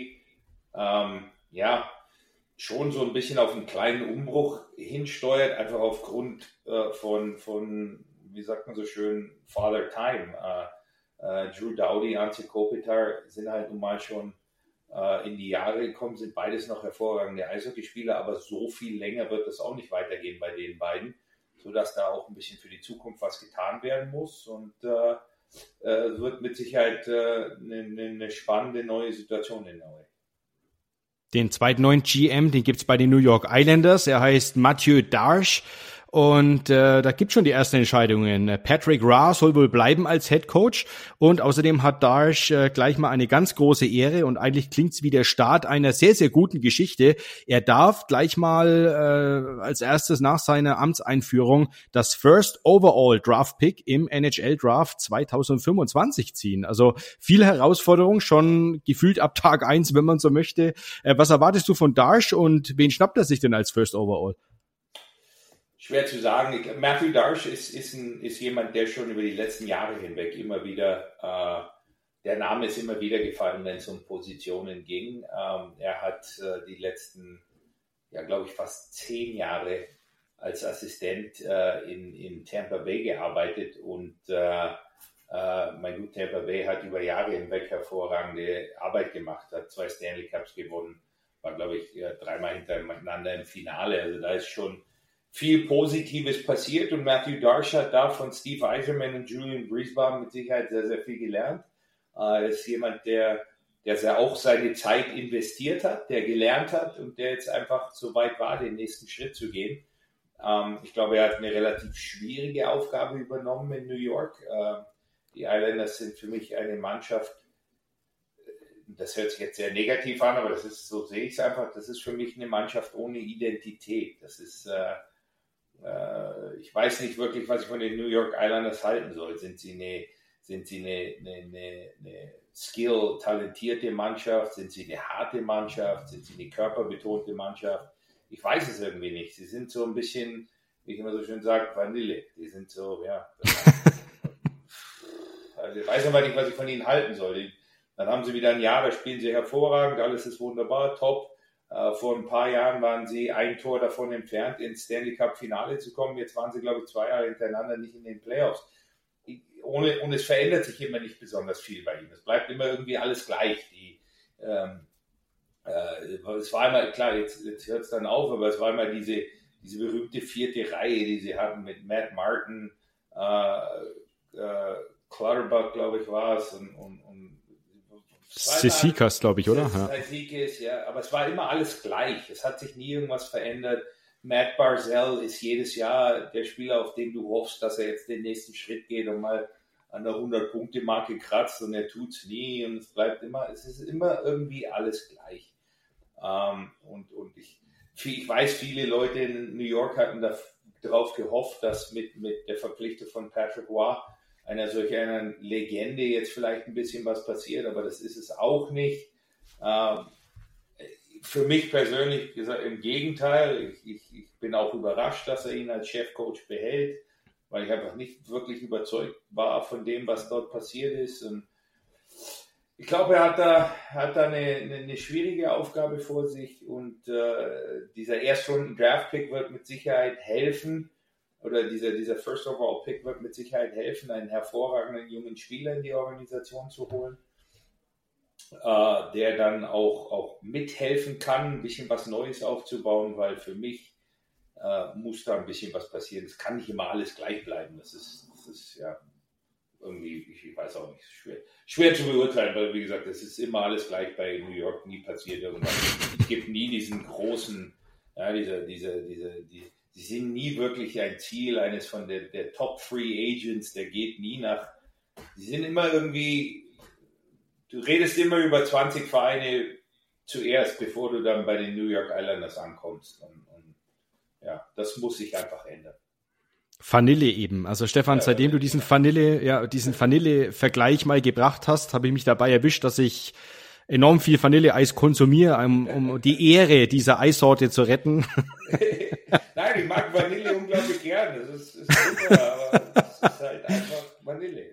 S2: A ähm, ja schon so ein bisschen auf einen kleinen Umbruch hinsteuert, einfach aufgrund äh, von, von, wie sagt man so schön, Father Time. Äh, äh, Drew Doughty, Ante Kopitar sind halt nun mal schon äh, in die Jahre gekommen, sind beides noch hervorragende Eishockeyspieler, aber so viel länger wird das auch nicht weitergehen bei den beiden, sodass da auch ein bisschen für die Zukunft was getan werden muss und äh, äh, wird mit Sicherheit äh, eine, eine spannende neue Situation in L A.
S1: Den zweiten neuen G M, den gibt's bei den New York Islanders. Er heißt Mathieu Darche. Und äh, da gibt schon die ersten Entscheidungen. Patrick Roy soll wohl bleiben als Head Coach und außerdem hat Darche äh, gleich mal eine ganz große Ehre und eigentlich klingt's wie der Start einer sehr, sehr guten Geschichte. Er darf gleich mal äh, als erstes nach seiner Amtseinführung das First Overall Draft Pick im N H L Draft zwanzig fünfundzwanzig ziehen. Also viel Herausforderung schon gefühlt ab Tag eins, wenn man so möchte. Äh, was erwartest du von Darche und wen schnappt er sich denn als First Overall?
S2: Schwer zu sagen. Ich, Matthew Darche ist, ist, ein, ist jemand, der schon über die letzten Jahre hinweg immer wieder, äh, der Name ist immer wieder gefallen, wenn es um Positionen ging. Ähm, er hat äh, die letzten, ja glaube ich, fast zehn Jahre als Assistent äh, in, in Tampa Bay gearbeitet und äh, äh, mein gut Tampa Bay hat über Jahre hinweg hervorragende Arbeit gemacht, hat zwei Stanley Cups gewonnen, war glaube ich dreimal hintereinander im Finale. Also da ist schon viel Positives passiert und Matthew Darche hat da von Steve Yzerman und Julian Griesbaum mit Sicherheit sehr, sehr viel gelernt. Er ist jemand, der dass er auch seine Zeit investiert hat, der gelernt hat und der jetzt einfach so weit war, den nächsten Schritt zu gehen. Ähm, ich glaube, er hat eine relativ schwierige Aufgabe übernommen in New York. Äh, die Islanders sind für mich eine Mannschaft, das hört sich jetzt sehr negativ an, aber das ist, so sehe ich es einfach, das ist für mich eine Mannschaft ohne Identität. Das ist, äh, äh, ich weiß nicht wirklich, was ich von den New York Islanders halten soll. Sind sie eine, sind sie eine, eine, eine, eine skill-talentierte Mannschaft? Sind sie eine harte Mannschaft? Sind sie eine körperbetonte Mannschaft? Ich weiß es irgendwie nicht. Sie sind so ein bisschen, wie ich immer so schön sage, Vanille. Die sind so, ja. Also ich weiß aber nicht, was ich von ihnen halten soll. Die, Dann haben sie wieder ein Jahr, da spielen sie hervorragend, alles ist wunderbar, top. Äh, vor ein paar Jahren waren sie ein Tor davon entfernt, ins Stanley Cup Finale zu kommen. Jetzt waren sie, glaube ich, zwei Jahre hintereinander nicht in den Playoffs. Ohne, und es verändert sich immer nicht besonders viel bei ihnen. Es bleibt immer irgendwie alles gleich. Die, ähm, äh, es war immer, klar, jetzt, jetzt hört es dann auf, aber es war immer diese, diese berühmte vierte Reihe, die sie hatten mit Matt Martin, äh, äh, Clutterbuck, glaube ich, war es, und, und, und
S1: Cizikas, glaube ich, oder?
S2: Cizikas, ja. ja, aber es war immer alles gleich. Es hat sich nie irgendwas verändert. Matt Barzal ist jedes Jahr der Spieler, auf den du hoffst, dass er jetzt den nächsten Schritt geht und mal an der hundert-Punkte-Marke kratzt, und er tut es nie, und es bleibt immer, es ist immer irgendwie alles gleich. Ähm, und und ich, ich weiß, viele Leute in New York hatten darauf gehofft, dass mit, mit der Verpflichtung von Patrick Roy, einer solch einer Legende, jetzt vielleicht ein bisschen was passiert, aber das ist es auch nicht. Ähm, für mich persönlich gesagt, im Gegenteil, ich, ich, ich bin auch überrascht, dass er ihn als Chefcoach behält, weil ich einfach nicht wirklich überzeugt war von dem, was dort passiert ist. Und ich glaube, er hat da, hat da eine, eine, eine schwierige Aufgabe vor sich, und äh, dieser Erstrunden-Draft-Pick wird mit Sicherheit helfen, oder dieser, dieser First-Overall-Pick wird mit Sicherheit helfen, einen hervorragenden jungen Spieler in die Organisation zu holen, äh, der dann auch, auch mithelfen kann, ein bisschen was Neues aufzubauen, weil für mich äh, muss da ein bisschen was passieren. Es kann nicht immer alles gleich bleiben. Das ist, das ist ja irgendwie, ich, ich weiß auch nicht, schwer, schwer zu beurteilen, weil, wie gesagt, es ist immer alles gleich bei New York, nie passiert irgendwas. Es gibt nie diesen großen, ja, diese, diese, diese, die, sie sind nie wirklich ein Ziel eines von der, der Top Free Agents, der geht nie nach, sie sind immer irgendwie, du redest immer über zwanzig Vereine zuerst, bevor du dann bei den New York Islanders ankommst, und, und ja, das muss sich einfach ändern.
S1: Vanille eben. Also Stefan, ja, seitdem du diesen Vanille, ja, diesen Vanille-Vergleich mal gebracht hast, habe ich mich dabei erwischt, dass ich enorm viel Vanilleeis konsumiere, um, um die Ehre dieser Eissorte zu retten.
S2: Nein, ich mag Vanille unglaublich gern. Das ist, ist super, aber es ist halt einfach Vanille.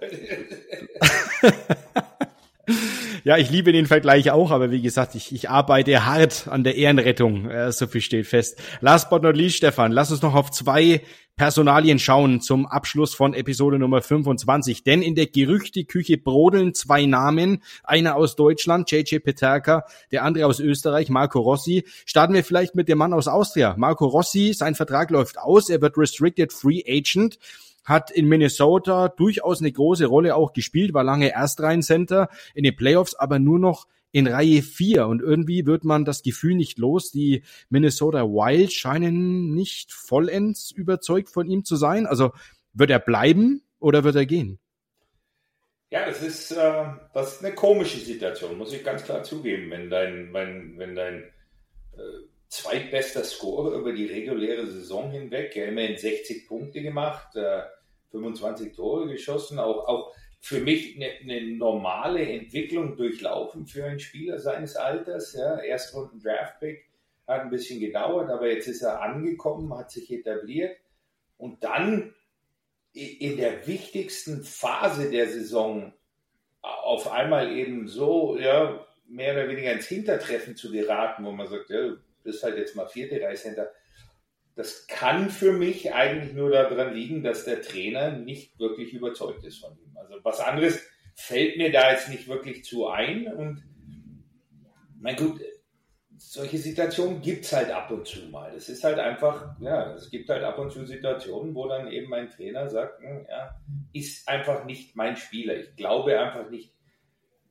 S1: Ja, ich liebe den Vergleich auch, aber wie gesagt, ich, ich arbeite hart an der Ehrenrettung, äh, so viel steht fest. Last but not least, Stefan, lass uns noch auf zwei Personalien schauen zum Abschluss von Episode Nummer fünfundzwanzig, denn in der Gerüchteküche brodeln zwei Namen, einer aus Deutschland, J J Peterka, der andere aus Österreich, Marco Rossi. Starten wir vielleicht mit dem Mann aus Austria. Marco Rossi, sein Vertrag läuft aus, er wird Restricted Free Agent, hat in Minnesota durchaus eine große Rolle auch gespielt, war lange Erstreihen-Center in den Playoffs, aber nur noch in Reihe vier. Und irgendwie wird man das Gefühl nicht los. Die Minnesota Wild scheinen nicht vollends überzeugt von ihm zu sein. Also wird er bleiben oder wird er gehen?
S2: Ja, das ist, äh, das ist eine komische Situation, muss ich ganz klar zugeben. Wenn dein, wenn, wenn dein äh, zweitbester Scorer über die reguläre Saison hinweg, er hat immerhin sechzig Punkte gemacht, äh, fünfundzwanzig Tore geschossen, auch, auch für mich eine, eine normale Entwicklung durchlaufen für einen Spieler seines Alters. Ja. Erstrunden-Draft-Pick, hat ein bisschen gedauert, aber jetzt ist er angekommen, hat sich etabliert, und dann in der wichtigsten Phase der Saison auf einmal eben so, ja, mehr oder weniger ins Hintertreffen zu geraten, wo man sagt, ja, du bist halt jetzt mal vierte Reihe-Center. Das kann für mich eigentlich nur daran liegen, dass der Trainer nicht wirklich überzeugt ist von ihm. Also was anderes fällt mir da jetzt nicht wirklich zu ein. Und mein gut, solche Situationen gibt es halt ab und zu mal. Das ist halt einfach, ja, es gibt halt ab und zu Situationen, wo dann eben ein Trainer sagt, ja, ist einfach nicht mein Spieler. Ich glaube einfach nicht,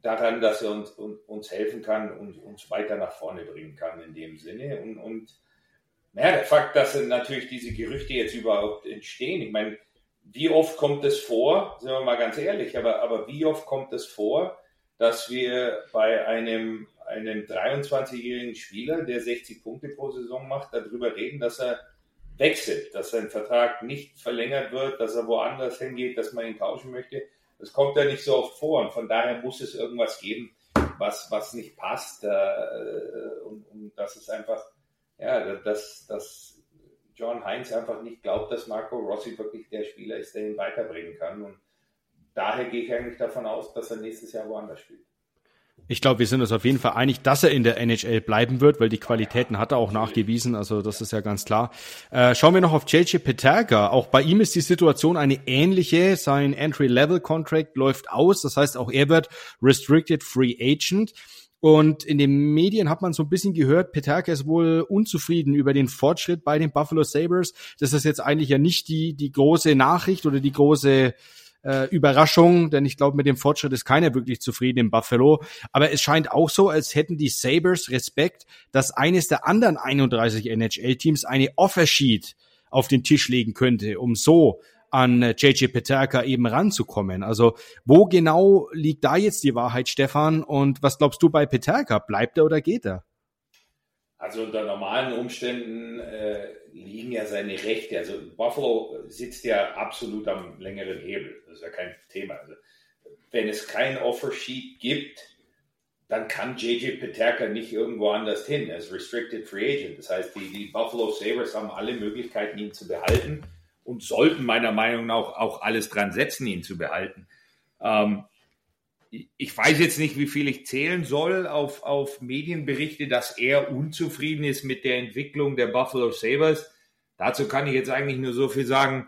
S2: daran, dass er uns, uns helfen kann und uns weiter nach vorne bringen kann in dem Sinne. Und, und ja, der Fakt, dass natürlich diese Gerüchte jetzt überhaupt entstehen, ich meine, wie oft kommt es vor, sind wir mal ganz ehrlich, aber, aber wie oft kommt es vor, dass wir bei einem, einem dreiundzwanzigjährigen Spieler, der sechzig Punkte pro Saison macht, darüber reden, dass er wechselt, dass sein Vertrag nicht verlängert wird, dass er woanders hingeht, dass man ihn tauschen möchte. Das kommt ja nicht so oft vor und von daher muss es irgendwas geben, was, was nicht passt. Äh, und, und das ist einfach, ja, dass, dass John Heinz einfach nicht glaubt, dass Marco Rossi wirklich der Spieler ist, der ihn weiterbringen kann. Und daher gehe ich eigentlich davon aus, dass er nächstes Jahr woanders spielt.
S1: Ich glaube, wir sind uns auf jeden Fall einig, dass er in der N H L bleiben wird, weil die Qualitäten hat er auch nachgewiesen, also das ist ja ganz klar. Äh, schauen wir noch auf J J Peterka. Auch bei ihm ist die Situation eine ähnliche. Sein Entry-Level-Contract läuft aus, das heißt, auch er wird Restricted Free Agent. Und in den Medien hat man so ein bisschen gehört, Peterka ist wohl unzufrieden über den Fortschritt bei den Buffalo Sabres. Das ist jetzt eigentlich ja nicht die die große Nachricht oder die große äh, Überraschung, denn ich glaube, mit dem Fortschritt ist keiner wirklich zufrieden in Buffalo. Aber es scheint auch so, als hätten die Sabres Respekt, dass eines der anderen einunddreißig N H L-Teams eine Offersheet auf den Tisch legen könnte, um so an J J Peterka eben ranzukommen. Also wo genau liegt da jetzt die Wahrheit, Stefan? Und was glaubst du bei Peterka? Bleibt er oder geht er?
S2: Also unter normalen Umständen äh, liegen ja seine Rechte. Also Buffalo sitzt ja absolut am längeren Hebel. Das ist ja kein Thema. Also, wenn es kein Offersheet gibt, dann kann J J Peterka nicht irgendwo anders hin. Er ist Restricted Free Agent. Das heißt, die, die Buffalo Sabres haben alle Möglichkeiten, ihn zu behalten. Und sollten meiner Meinung nach auch, auch alles dran setzen, ihn zu behalten. Ähm, ich weiß jetzt nicht, wie viel ich zählen soll auf, auf Medienberichte, dass er unzufrieden ist mit der Entwicklung der Buffalo Sabres. Dazu kann ich jetzt eigentlich nur so viel sagen.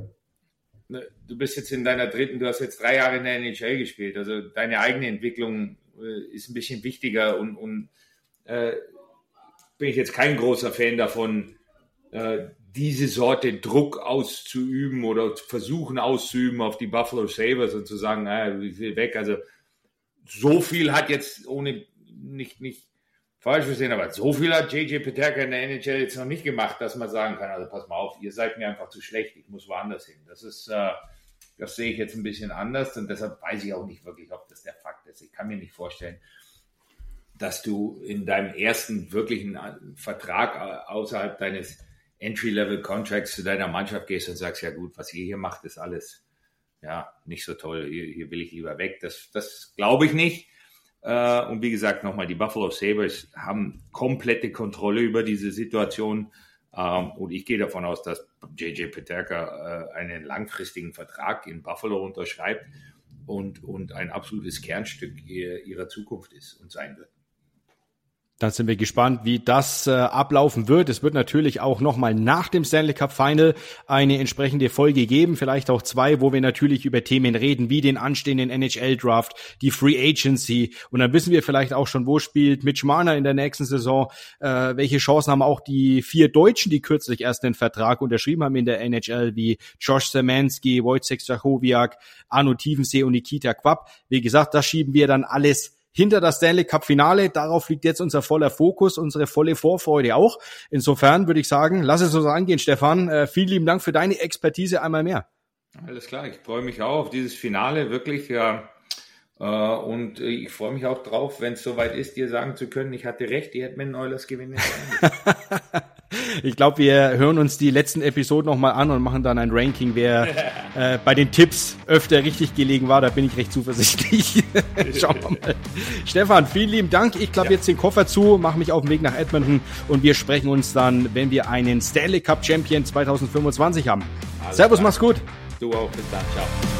S2: Du bist jetzt in deiner dritten, du hast jetzt drei Jahre in der N H L gespielt. Also deine eigene Entwicklung äh, ist ein bisschen wichtiger und, und äh, bin ich jetzt kein großer Fan davon, äh, diese Sorte Druck auszuüben oder versuchen auszuüben auf die Buffalo Sabres und zu sagen, ah, ich will weg. Also so viel hat jetzt, ohne nicht, nicht falsch verstehen, aber so viel hat J J Peterka in der N H L jetzt noch nicht gemacht, dass man sagen kann, also pass mal auf, ihr seid mir einfach zu schlecht, ich muss woanders hin. Das ist, äh, das sehe ich jetzt ein bisschen anders und deshalb weiß ich auch nicht wirklich, ob das der Fakt ist. Ich kann mir nicht vorstellen, dass du in deinem ersten wirklichen Vertrag außerhalb deines Entry-Level-Contracts zu deiner Mannschaft gehst und sagst, ja gut, was ihr hier macht, ist alles ja nicht so toll, hier, hier will ich lieber weg. Das, das glaube ich nicht. Äh, und wie gesagt, nochmal, die Buffalo Sabres haben komplette Kontrolle über diese Situation. Ähm, und ich gehe davon aus, dass J J Peterka äh, einen langfristigen Vertrag in Buffalo unterschreibt und, und ein absolutes Kernstück ihr, ihrer Zukunft ist und sein wird.
S1: Dann sind wir gespannt, wie das äh, ablaufen wird. Es wird natürlich auch nochmal nach dem Stanley Cup Final eine entsprechende Folge geben, vielleicht auch zwei, wo wir natürlich über Themen reden, wie den anstehenden N H L Draft, die Free Agency. Und dann wissen wir vielleicht auch schon, wo spielt Mitch Marner in der nächsten Saison, äh, welche Chancen haben auch die vier Deutschen, die kürzlich erst den Vertrag unterschrieben haben in der N H L, wie Josh Szymanski, Wojciech Stachowiak, Arno Tiefensee und Nikita Quapp. Wie gesagt, das schieben wir dann alles hinter das Stanley Cup Finale. Darauf liegt jetzt unser voller Fokus, unsere volle Vorfreude auch. Insofern würde ich sagen, lass es uns angehen, Stefan. Äh, vielen lieben Dank für deine Expertise einmal mehr.
S2: Alles klar, ich freue mich auch auf dieses Finale, wirklich, ja. Äh, und ich freue mich auch drauf, wenn es soweit ist, dir sagen zu können, ich hatte recht, die Edmonton Oilers gewinnen.
S1: Ich glaube, wir hören uns die letzten Episoden nochmal an und machen dann ein Ranking, wer äh, bei den Tipps öfter richtig gelegen war. Da bin ich recht zuversichtlich. Schauen wir mal. Stefan, vielen lieben Dank. Ich klappe ja. jetzt den Koffer zu, mache mich auf den Weg nach Edmonton und wir sprechen uns dann, wenn wir einen Stanley Cup Champion zwanzig fünfundzwanzig haben. Alles Servus, klar. Mach's gut.
S2: Du auch, bis dann. Ciao.